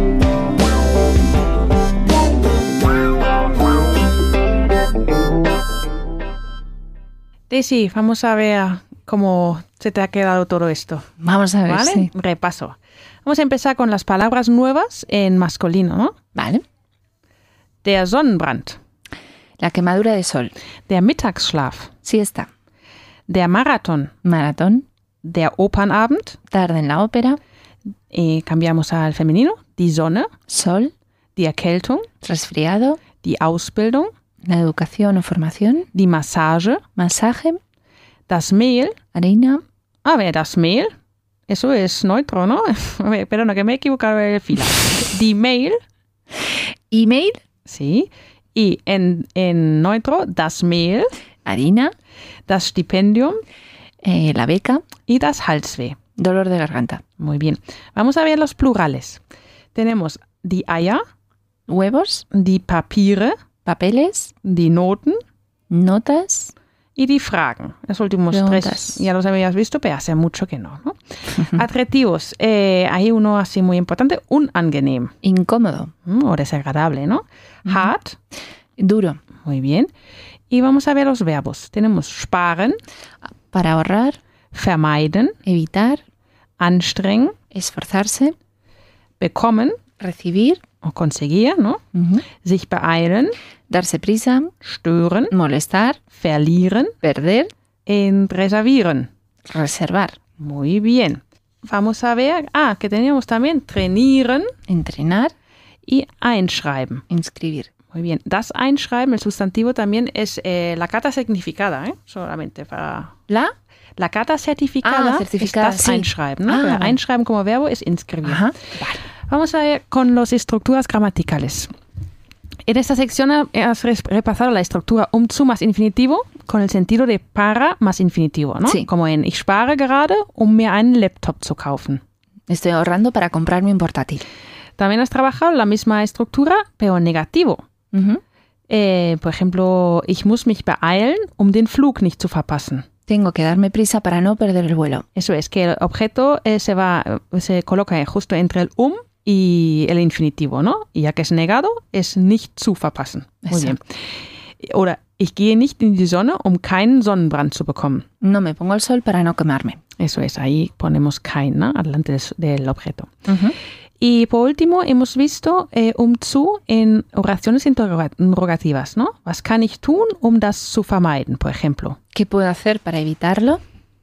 Daisy, vamos a ver cómo se te ha quedado todo esto. Vamos a ver, ¿Vale? sí. Repaso. Vamos a empezar con las palabras nuevas en masculino, ¿no? Vale. Der Sonnenbrand, La quemadura de sol. der Mittagsschlaf, Siesta. der Marathon, Maratón. der Opernabend, Tarde en la ópera. eh, cambiamos al femenino, die Sonne, Sol. die Erkältung, Resfriado. die Ausbildung, La educación o formación. die Massage, Masaje. das Mehl. Harina. A ver, das Mehl, eso es neutro, ¿no? A ver, perdona, que me he equivocado de fila. Die Mail, Email. sí, y en, en neutro, das Mehl, Harina. das Stipendium eh, la beca. y das Halsweh. Dolor de garganta. Muy bien. Vamos a ver los plurales. Tenemos die Eier, Huevos. die Papiere, Papeles. die Noten Notas. y die Fragen. Los últimos Preguntas. tres ya los habías visto, pero hace mucho que no, ¿no? Adjetivos. Eh, hay uno así muy importante, unangenehm, Incómodo. ¿m? o desagradable, ¿no? Hart, Duro. muy bien. Y vamos a ver los verbos. Tenemos sparen, Para ahorrar. vermeiden, Evitar. anstrengen, Esforzarse. bekommen Recibir. o conseguir, ¿no? Ujú. Sich beeilen, Darse prisa. stören, Molestar. verlieren, Perder. en reservieren. Reservar. Muy bien. Vamos a ver, ah, que teníamos también trainieren Entrenar. y einschreiben. Inscribir. Muy bien. Das Einschreiben, el sustantivo también es eh, la carta certificada, ¿eh? Solamente para... ¿La? La carta certificada, Ah, certificada, es das sí. Einschreiben, ¿no? Ah, Pero vale. Einschreiben como verbo es inscribir. Ajá. Vamos a ver con las estructuras gramaticales. En esta sección has res- repasado la estructura um zu más infinitivo con el sentido de para más infinitivo, ¿no? Sí. Como en ich spare gerade, um mir einen Laptop zu kaufen. Estoy ahorrando para comprarme un portátil. También has trabajado la misma estructura, pero en negativo. Ujú. Eh, por ejemplo, ich muss mich beeilen, um den Flug nicht zu verpassen. Tengo que darme prisa para no perder el vuelo. Eso es, que el objeto eh, se va, se coloca justo entre el um y el infinitivo, ¿no? Y ya que es negado, es nicht zu verpassen. Muy bien. Oder ich gehe nicht in die Sonne, um keinen Sonnenbrand zu bekommen. No me pongo el sol para no quemarme. Eso es, ahí ponemos kein, ¿no? Adelante des, del objeto. Ujú. Y por último, hemos visto eh, um zu en oraciones interroga- interrogativas, ¿no? Was kann ich tun, um das zu vermeiden, por ejemplo? ¿Qué puedo hacer para evitarlo?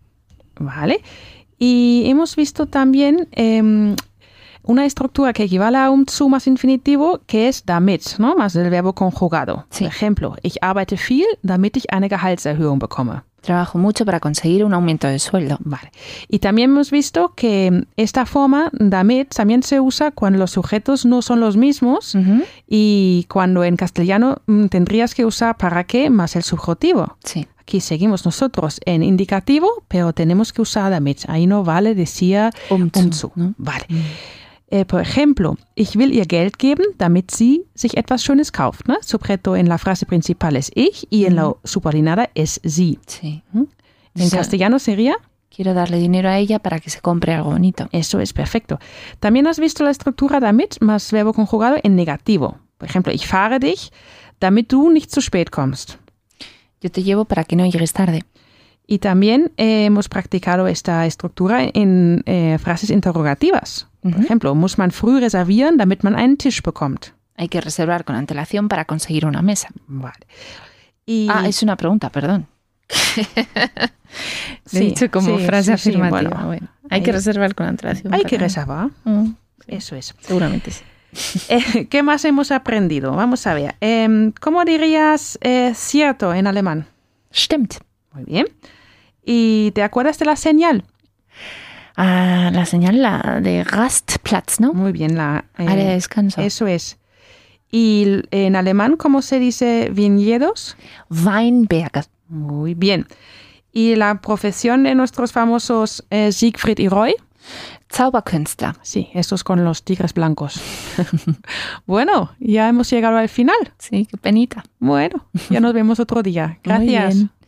Vale. Y hemos visto también eh, una estructura que equivale a um zu más infinitivo, que es damit, ¿no? Más el verbo conjugado. Sí. Por ejemplo, ich arbeite viel, damit ich eine Gehaltserhöhung bekomme. Trabajo mucho para conseguir un aumento de sueldo. Vale. Y también hemos visto que esta forma, damit, también se usa cuando los sujetos no son los mismos Ujú. y cuando en castellano mm, tendrías que usar para qué más el subjuntivo. Sí. Aquí seguimos nosotros en indicativo, pero tenemos que usar damit. Ahí no vale decir Um zu, um zu. ¿no? Vale. Eh, por ejemplo, ich will ihr Geld geben, damit sie sich etwas Schönes kauft. ¿No? Sujeto en la frase principal es ich y en la subordinada es sie. Sí. En O sea, castellano sería... quiero darle dinero a ella para que se compre algo bonito. Eso es perfecto. También has visto la estructura damit más verbo conjugado en negativo. Por ejemplo, ich fahre dich, damit du nicht zu spät kommst. Yo te llevo para que no llegues tarde. Y también eh, hemos practicado esta estructura en eh, frases interrogativas. Por Ujú. ejemplo, muss man früh reservieren, damit man einen Tisch bekommt. Hay que reservar con antelación para conseguir una mesa. Vale. Y, Ah, es una pregunta, perdón. sí, Lo he dicho como sí, frase sí, sí, afirmativa. bueno, Bueno, hay ahí- que reservar con antelación. hay para- que reservar. Mm, Eso es. seguramente sí. Eh, ¿Qué más hemos aprendido? Vamos a ver. Em, ¿Cómo dirías eh, cierto en alemán? Stimmt. Muy bien. ¿Y te acuerdas de la señal? Ah, la señal la de Rastplatz, ¿no? Muy bien, la eh, Área de descanso. eso es. ¿Y l- en alemán cómo se dice viñedos? Weinberge. Muy bien. ¿Y la profesión de nuestros famosos eh, Siegfried y Roy? Zauberkünstler. Sí, estos con los tigres blancos. Bueno, ya hemos llegado al final. Sí, qué penita. Bueno, ya nos vemos otro día. Muy Gracias. bien.